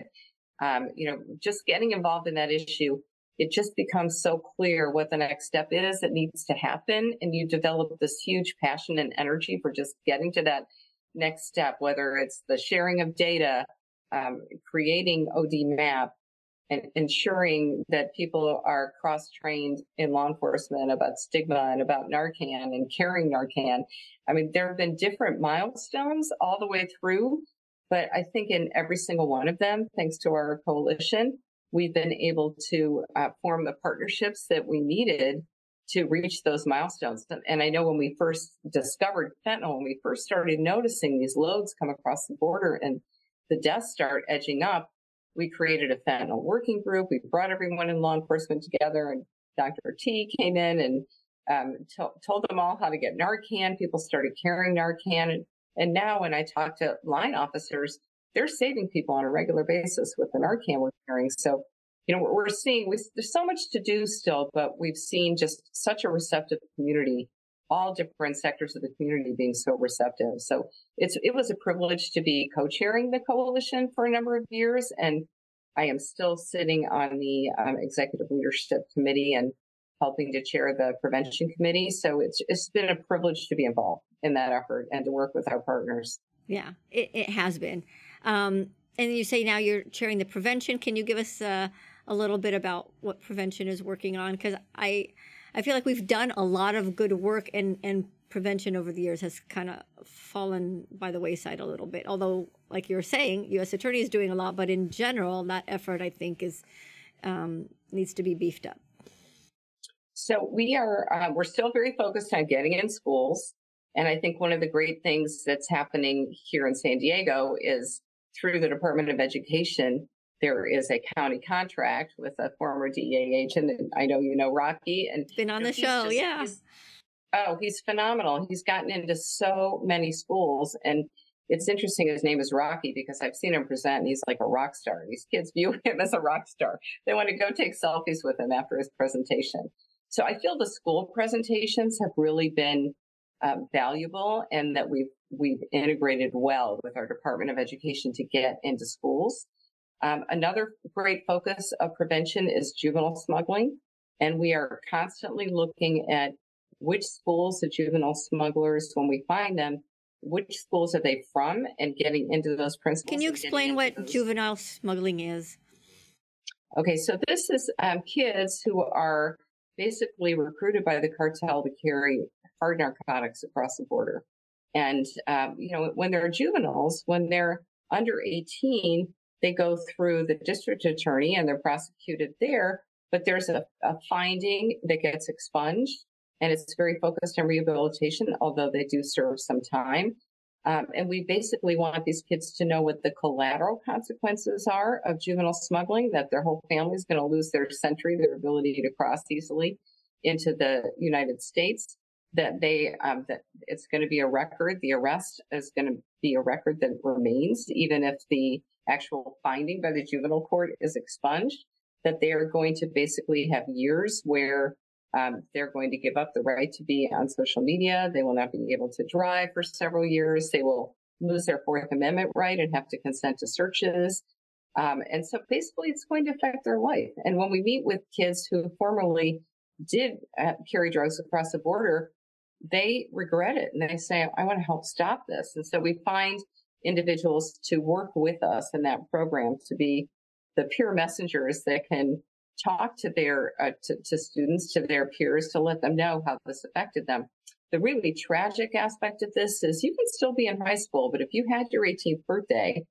B: just getting involved in that issue, it just becomes so clear what the next step is that needs to happen. And you develop this huge passion and energy for just getting to that next step, whether it's the sharing of data, creating ODMAP, and ensuring that people are cross-trained in law enforcement about stigma and about Narcan and carrying Narcan. I mean, there have been different milestones all the way through, but I think in every single one of them, thanks to our coalition, we've been able to form the partnerships that we needed to reach those milestones. And I know when we first discovered fentanyl, when we first started noticing these loads come across the border and the deaths start edging up, we created a fentanyl working group. We brought everyone in law enforcement together, and Dr. T came in and told them all how to get Narcan. People started carrying Narcan. And now when I talk to line officers, they're saving people on a regular basis with the Narcan we're carrying. So, we're seeing, there's so much to do still, but we've seen just such a receptive community, all different sectors of the community being so receptive. So it was a privilege to be co-chairing the coalition for a number of years. And I am still sitting on the executive leadership committee and helping to chair the prevention committee. So it's been a privilege to be involved in that effort and to work with our partners.
A: Yeah, it has been. And you say now you're chairing the prevention. Can you give us a little bit about what prevention is working on? Because I I feel like we've done a lot of good work, and prevention over the years has kind of fallen by the wayside a little bit. Although, like you're saying, U.S. Attorney is doing a lot, but in general, that effort, I think, is needs to be beefed up.
B: So we're still very focused on getting in schools. And I think one of the great things that's happening here in San Diego is through the Department of Education, there is a county contract with a former DEA agent. And I know you know Rocky. And
A: been on the show, yeah.
B: He's phenomenal. He's gotten into so many schools. And it's interesting, his name is Rocky because I've seen him present and he's like a rock star. These kids view him as a rock star. They want to go take selfies with him after his presentation. So I feel the school presentations have really been valuable, and that we've integrated well with our Department of Education to get into schools. Another great focus of prevention is juvenile smuggling, and we are constantly looking at which schools the juvenile smugglers, when we find them, which schools are they from, and getting into those principals.
A: Can you explain what juvenile smuggling is?
B: Okay, so this is kids who are basically recruited by the cartel to carry hard narcotics across the border. And, when they're juveniles, when they're under 18, they go through the district attorney and they're prosecuted there. But there's a finding that gets expunged, and it's very focused on rehabilitation, although they do serve some time. And we basically want these kids to know what the collateral consequences are of juvenile smuggling, that their whole family is going to lose their century, their ability to cross easily into the United States, that that it's going to be a record. The arrest is going to be a record that remains, even if the actual finding by the juvenile court is expunged, that they are going to basically have years where they're going to give up the right to be on social media. They will not be able to drive for several years. They will lose their Fourth Amendment right and have to consent to searches. And so basically it's going to affect their life. And when we meet with kids who formerly did carry drugs across the border, they regret it. And they say, I want to help stop this. And so we find individuals to work with us in that program to be the peer messengers that can talk to their to students, to their peers, to let them know how this affected them. The really tragic aspect of this is you can still be in high school, but if you had your 18th birthday,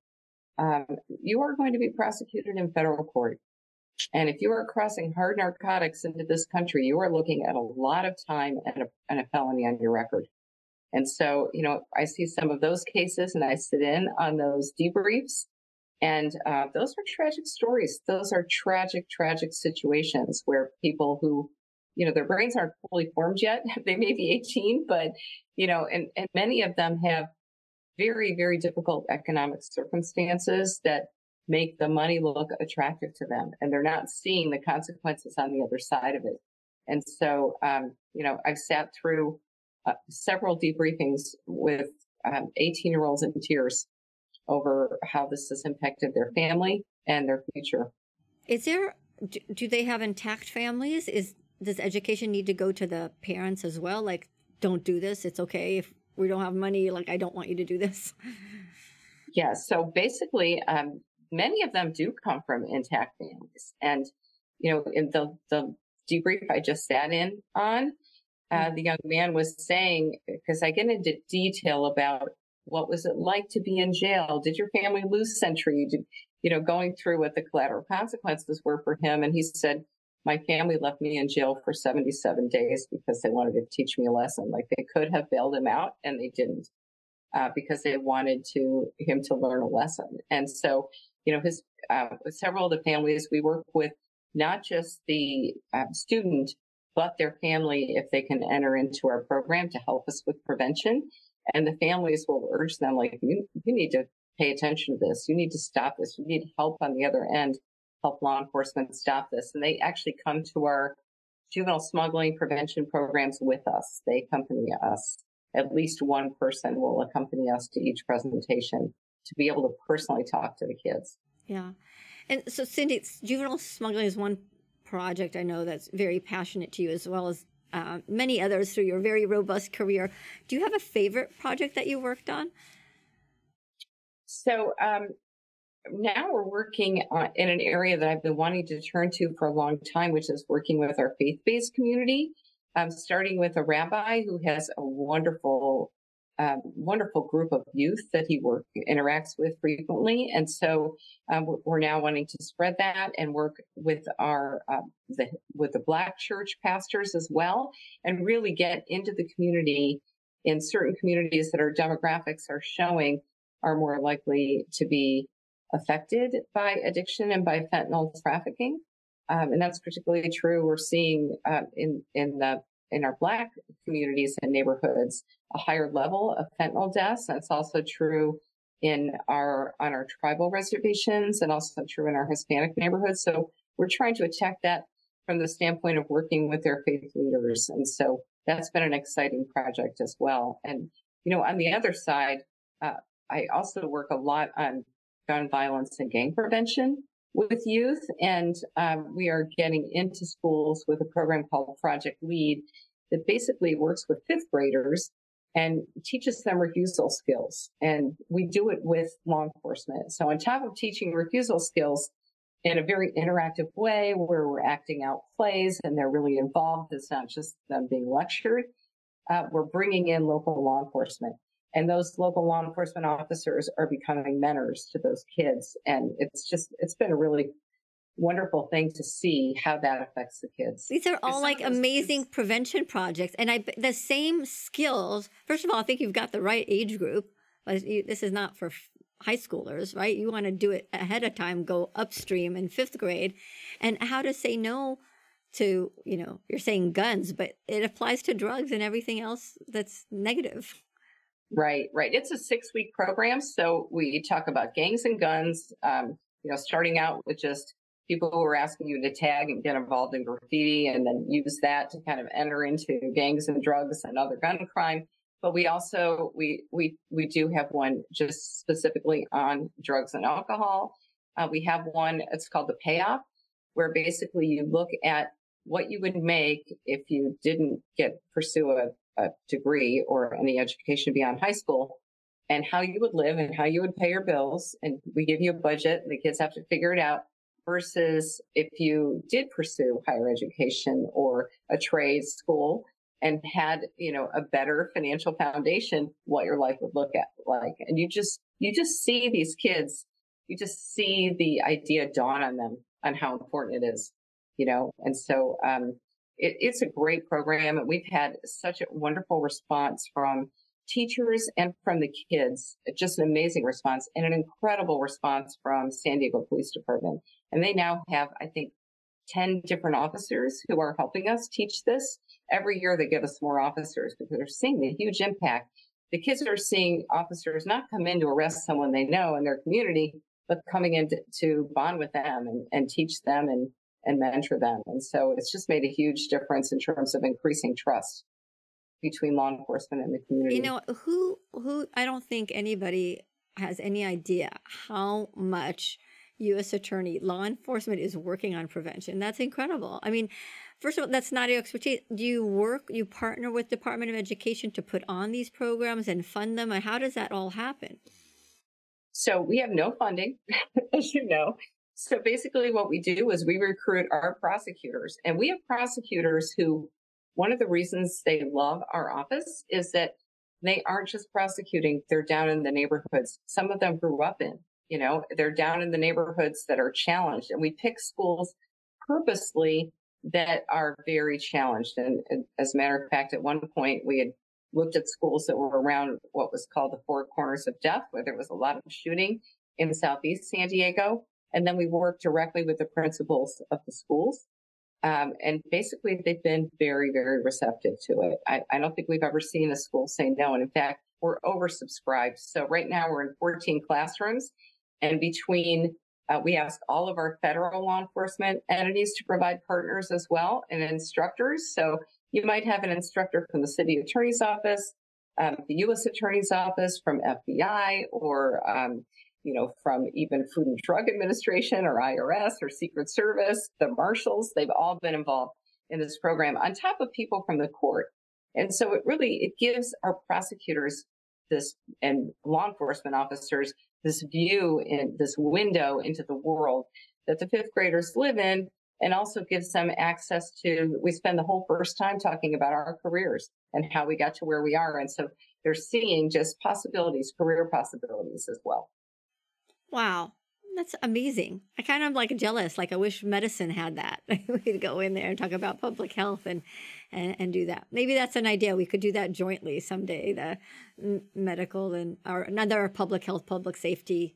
B: you are going to be prosecuted in federal court. And if you are crossing hard narcotics into this country, you are looking at a lot of time and a felony on your record. And so, I see some of those cases and I sit in on those debriefs. And those are tragic stories. Those are tragic, tragic situations where people who, their brains aren't fully formed yet. They may be 18, but, and many of them have very, very difficult economic circumstances that make the money look attractive to them. And they're not seeing the consequences on the other side of it. And so, I've sat through several debriefings with 18-year-olds in tears over how this has impacted their family and their future.
A: Do they have intact families? Does education need to go to the parents as well? Like, don't do this. It's okay if we don't have money. Like, I don't want you to do this.
B: Yeah. So basically, many of them do come from intact families. And, in the debrief I just sat in on, the young man was saying, because I get into detail about what was it like to be in jail? Did your family lose century? Going through what the collateral consequences were for him. And he said, my family left me in jail for 77 days because they wanted to teach me a lesson. Like, they could have bailed him out and they didn't, because they wanted him to learn a lesson. And so, his several of the families we work with, not just the student, but their family, if they can enter into our program to help us with prevention. And the families will urge them, like, you need to pay attention to this. You need to stop this. You need help on the other end, help law enforcement stop this. And they actually come to our juvenile smuggling prevention programs with us. They accompany us. At least one person will accompany us to each presentation to be able to personally talk to the kids.
A: Yeah. And so, Cindy, juvenile smuggling is one project I know that's very passionate to you, as well as many others through your very robust career. Do you have a favorite project that you worked on?
B: So now we're working in an area that I've been wanting to turn to for a long time, which is working with our faith-based community. starting with a rabbi who has a wonderful group of youth that he interacts with frequently. And so we're now wanting to spread that and work with with the Black church pastors as well, and really get into the community in certain communities that our demographics are showing are more likely to be affected by addiction and by fentanyl trafficking. And that's particularly true. We're seeing in our Black communities and neighborhoods a higher level of fentanyl deaths. That's also true on our tribal reservations, and also true in our Hispanic neighborhoods. So we're trying to attack that from the standpoint of working with their faith leaders. And so that's been an exciting project as well. And, on the other side, I also work a lot on gun violence and gang prevention with youth. And we are getting into schools with a program called Project Lead that basically works with fifth graders and teaches them refusal skills. And we do it with law enforcement. So on top of teaching refusal skills in a very interactive way where we're acting out plays and they're really involved, it's not just them being lectured, we're bringing in local law enforcement. And those local law enforcement officers are becoming mentors to those kids. And it's been a really wonderful thing to see how that affects the kids.
A: These are all like amazing prevention projects. And the same skills, first of all, I think you've got the right age group. This is not for high schoolers, right? You want to do it ahead of time, go upstream in fifth grade, and how to say no to, you're saying guns, but it applies to drugs and everything else that's negative.
B: Right. It's a 6-week program. So we talk about gangs and guns, starting out with just people who are asking you to tag and get involved in graffiti, and then use that to kind of enter into gangs and drugs and other gun crime. But we also, we do have one just specifically on drugs and alcohol. We have one, it's called the payoff, where basically you look at what you would make if you didn't pursue a degree or any education beyond high school, and how you would live and how you would pay your bills. And we give you a budget, and the kids have to figure it out, versus if you did pursue higher education or a trade school and had, a better financial foundation, what your life would look like. And you just see these kids, you just see the idea dawn on them on how important it is, and so, it's a great program, and we've had such a wonderful response from teachers and from the kids. Just an amazing response, and an incredible response from San Diego Police Department. And they now have, I think, 10 different officers who are helping us teach this. Every year they give us more officers because they're seeing the huge impact. The kids are seeing officers not come in to arrest someone they know in their community, but coming in to bond with them and teach them and mentor them. And so it's just made a huge difference in terms of increasing trust between law enforcement and the community.
A: Who I don't think anybody has any idea how much U.S. Attorney, law enforcement is working on prevention. That's incredible. I mean, first of all, that's not your expertise. Do you partner with Department of Education to put on these programs and fund them? And how does that all happen?
B: So we have no funding, as you know. So basically what we do is we recruit our prosecutors, and we have prosecutors who, one of the reasons they love our office is that they aren't just prosecuting, they're down in the neighborhoods. Some of them grew up in, they're down in the neighborhoods that are challenged, and we pick schools purposely that are very challenged. And as a matter of fact, at one point we had looked at schools that were around what was called the Four Corners of Death, where there was a lot of shooting in Southeast San Diego. And then we worked directly with the principals of the schools. And basically, they've been very, very receptive to it. I don't think we've ever seen a school say no. And in fact, we're oversubscribed. So right now we're in 14 classrooms. And we ask all of our federal law enforcement entities to provide partners as well, and instructors. So you might have an instructor from the city attorney's office, the U.S. Attorney's Office, from FBI, or from even Food and Drug Administration or IRS or Secret Service, the marshals. They've all been involved in this program, on top of people from the court. And so it gives our prosecutors and law enforcement officers this view and this window into the world that the fifth graders live in, and also gives them access to, we spend the whole first time talking about our careers and how we got to where we are. And so they're seeing just possibilities, career possibilities as well.
A: Wow. That's amazing. I kind of like jealous. Like I wish medicine had that. We could go in there and talk about public health and do that. Maybe that's an idea. We could do that jointly someday. The medical and or another public health, public safety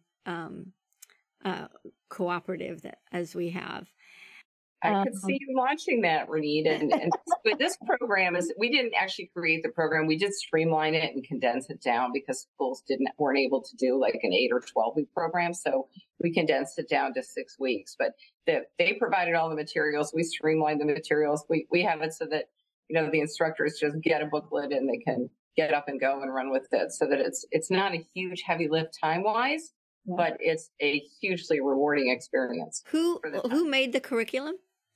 A: cooperative that as we have.
B: I could see you launching that, Ronit. And but this program is, we didn't actually create the program. We did streamline it and condense it down because schools weren't able to do like an 8 or 12-week program. So we condensed it down to 6 weeks. But they provided all the materials. We streamlined the materials. We have it so that, the instructors just get a booklet and they can get up and go and run with it, so that it's not a huge heavy lift time-wise, but it's a hugely rewarding experience.
A: Who made the curriculum?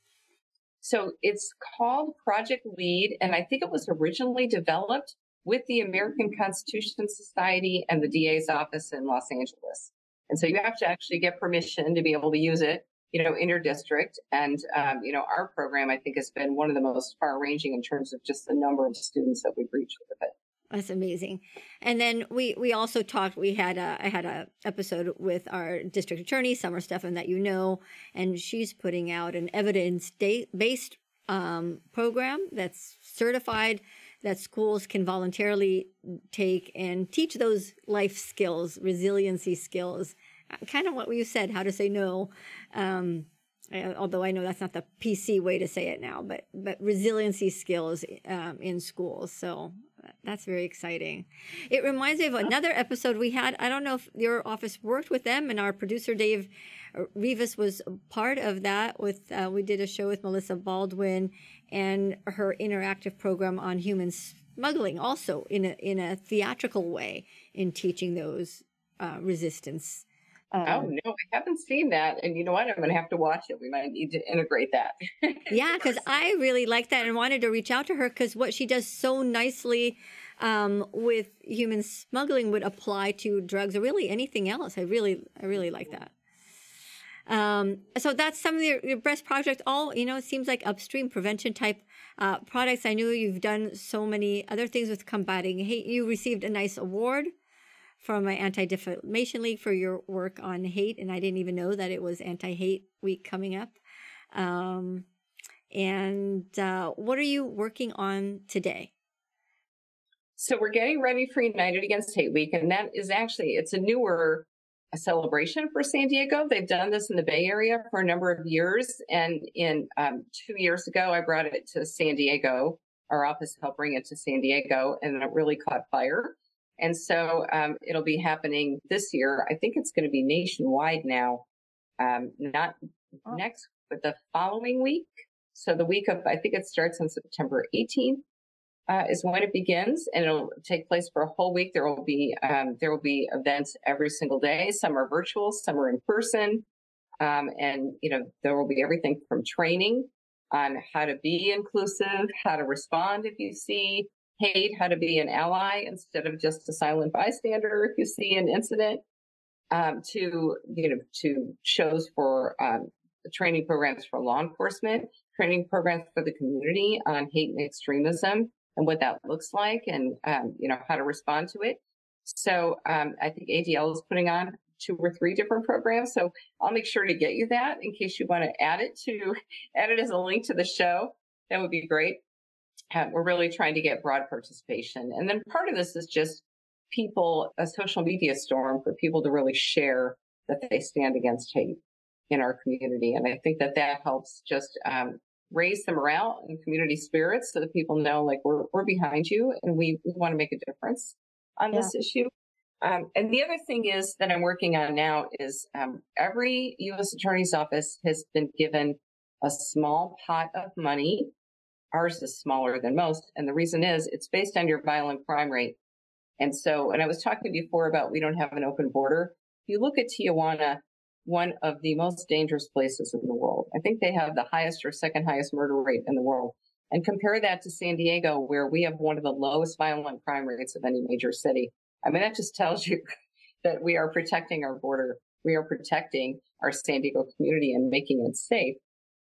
B: So it's called Project LEAD, and I think it was originally developed with the American Constitution Society and the DA's office in Los Angeles. And so you have to actually get permission to be able to use it, in your district. And, our program, I think, has been one of the most far-ranging in terms of just the number of students that we've reached with it.
A: That's amazing. And then we also talked, I had a episode with our district attorney, Summer Stephan, that and she's putting out an evidence-based program that's certified that schools can voluntarily take and teach those life skills, resiliency skills, kind of what you said, how to say no. Although I know that's not the PC way to say it now, but resiliency skills in schools. So that's very exciting. It reminds me of another episode we had. I don't know if your office worked with them, and our producer Dave Rivas was part of that. We did a show with Melissa Baldwin and her interactive program on human smuggling, also in a theatrical way in teaching those resistance.
B: Oh, no, I haven't seen that. And you know what? I'm going to have to watch it. We might need to integrate that.
A: Yeah, because I really like that and wanted to reach out to her because what she does so nicely with human smuggling would apply to drugs or really anything else. I really like that. So that's some of your best projects. All, it seems like upstream prevention type products. I know you've done so many other things with combating hate. You received a nice award from my Anti-Defamation League for your work on hate. And I didn't even know that it was Anti-Hate Week coming up. And what are you working on today?
B: So we're getting ready for United Against Hate Week. And that is actually, it's a newer celebration for San Diego. They've done this in the Bay Area for a number of years. And in 2 years ago, I brought it to San Diego. Our office helped bring it to San Diego, and it really caught fire. And so it'll be happening this year. I think it's going to be nationwide now, not next, but the following week. So the week of, I think it starts on September 18th is when it begins, and it'll take place for a whole week. There will be events every single day. Some are virtual, some are in person. And, there will be everything from training on how to be inclusive, how to respond if you see hate, how to be an ally instead of just a silent bystander if you see an incident, to shows for training programs for law enforcement, training programs for the community on hate and extremism and what that looks like, and how to respond to it. So I think ADL is putting on 2 or 3 different programs. So I'll make sure to get you that in case you want to add it as a link to the show. That would be great. We're really trying to get broad participation. And then part of this is just a social media storm for people to really share that they stand against hate in our community. And I think that helps just raise the morale and community spirits so that people know, like, we're behind you and we want to make a difference on this issue. And the other thing is that I'm working on now is every U.S. Attorney's Office has been given a small pot of money. Ours is smaller than most. And the reason is it's based on your violent crime rate. And so, and I was talking before about we don't have an open border. If you look at Tijuana, one of the most dangerous places in the world, I think they have the highest or second highest murder rate in the world. And compare that to San Diego, where we have one of the lowest violent crime rates of any major city. I mean, that just tells you that we are protecting our border. We are protecting our San Diego community and making it safe.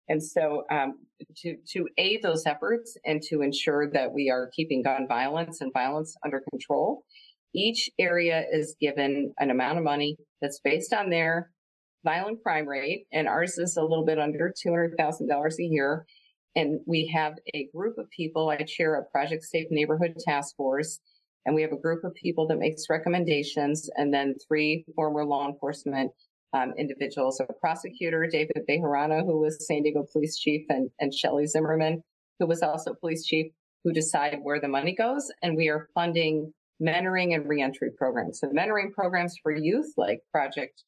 B: And so to aid those efforts and to ensure that we are keeping gun violence and violence under control, each area is given an amount of money that's based on their violent crime rate. And ours is a little bit under $200,000 a year. And we have a group of people. I chair a Project Safe Neighborhood Task Force. And we have a group of people that makes recommendations, and then 3 former law enforcement individuals, a prosecutor, David Bejarano, who was San Diego police chief, and Shelley Zimmerman, who was also police chief, who decide where the money goes. And we are funding mentoring and reentry programs. So mentoring programs for youth, like Project,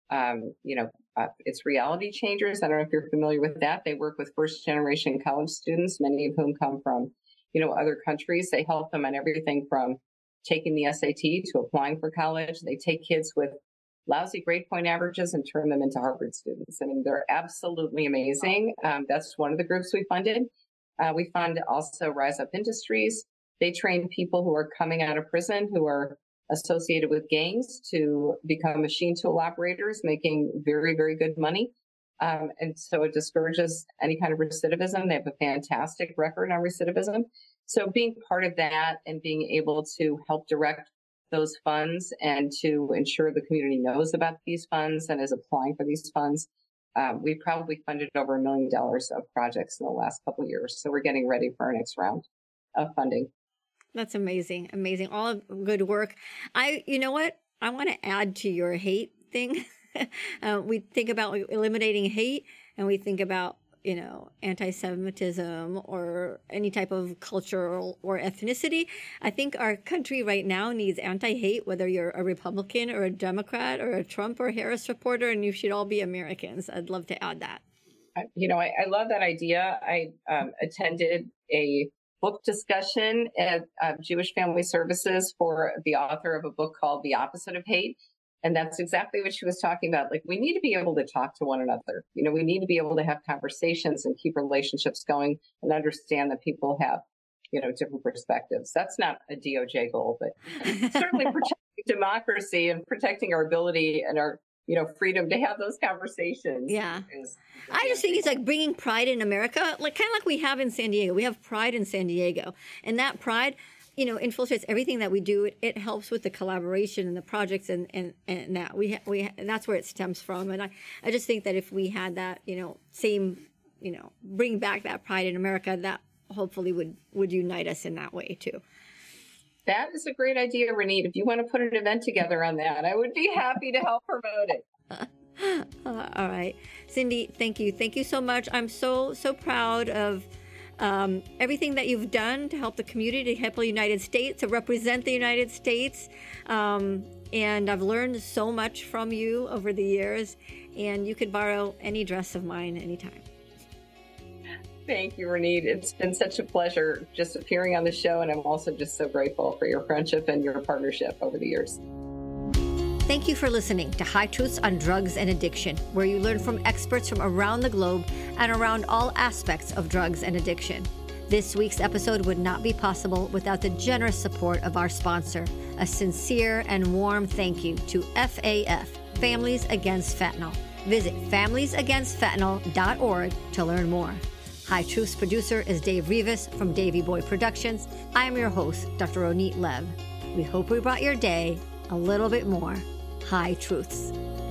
B: it's Reality Changers. I don't know if you're familiar with that. They work with first generation college students, many of whom come from, other countries. They help them on everything from taking the SAT to applying for college. They take kids with lousy grade point averages and turn them into Harvard students. I mean, they're absolutely amazing. That's one of the groups we funded. We fund also Rise Up Industries. They train people who are coming out of prison, who are associated with gangs, to become machine tool operators, making very, very good money. And so it discourages any kind of recidivism. They have a fantastic record on recidivism. So being part of that and being able to help direct those funds and to ensure the community knows about these funds and is applying for these funds, we probably funded over $1 million of projects in the last couple of years. So we're getting ready for our next round of funding.
A: That's amazing. Amazing. All good work. You know what? I want to add to your hate thing. We think about eliminating hate, and we think about, anti-Semitism or any type of cultural or ethnicity. I think our country right now needs anti-hate, whether you're a Republican or a Democrat or a Trump or Harris supporter, and you should all be Americans. I'd love to add that.
B: I love that idea. I attended a book discussion at Jewish Family Services for the author of a book called The Opposite of Hate. And that's exactly what she was talking about. Like, we need to be able to talk to one another. We need to be able to have conversations and keep relationships going and understand that people have, different perspectives. That's not a DOJ goal, but certainly protecting democracy and protecting our ability and our, freedom to have those conversations.
A: Yeah. I just think it's like bringing pride in America, like kind of like we have in San Diego. We have pride in San Diego, and that pride, infiltrates everything that we do. It helps with the collaboration and the projects and that we and that's where it stems from. And I just think that if we had that, bring back that pride in America, that hopefully would unite us in that way too.
B: That is a great idea, Ronit. If you want to put an event together on that, I would be happy to help promote it.
A: All right. Cindy, thank you. Thank you so much. I'm so proud of everything that you've done to help the community, to help the United States, to represent the United States. And I've learned so much from you over the years, and you could borrow any dress of mine anytime.
B: Thank you, Ronit. It's been such a pleasure just appearing on the show, and I'm also just so grateful for your friendship and your partnership over the years.
A: Thank you for listening to High Truths on Drugs and Addiction, where you learn from experts from around the globe and around all aspects of drugs and addiction. This week's episode would not be possible without the generous support of our sponsor. A sincere and warm thank you to FAF, Families Against Fentanyl. Visit familiesagainstfentanyl.org to learn more. High Truths producer is Dave Rivas from Davey Boy Productions. I am your host, Dr. Ronit Lev. We hope we brought your day a little bit more High Truths.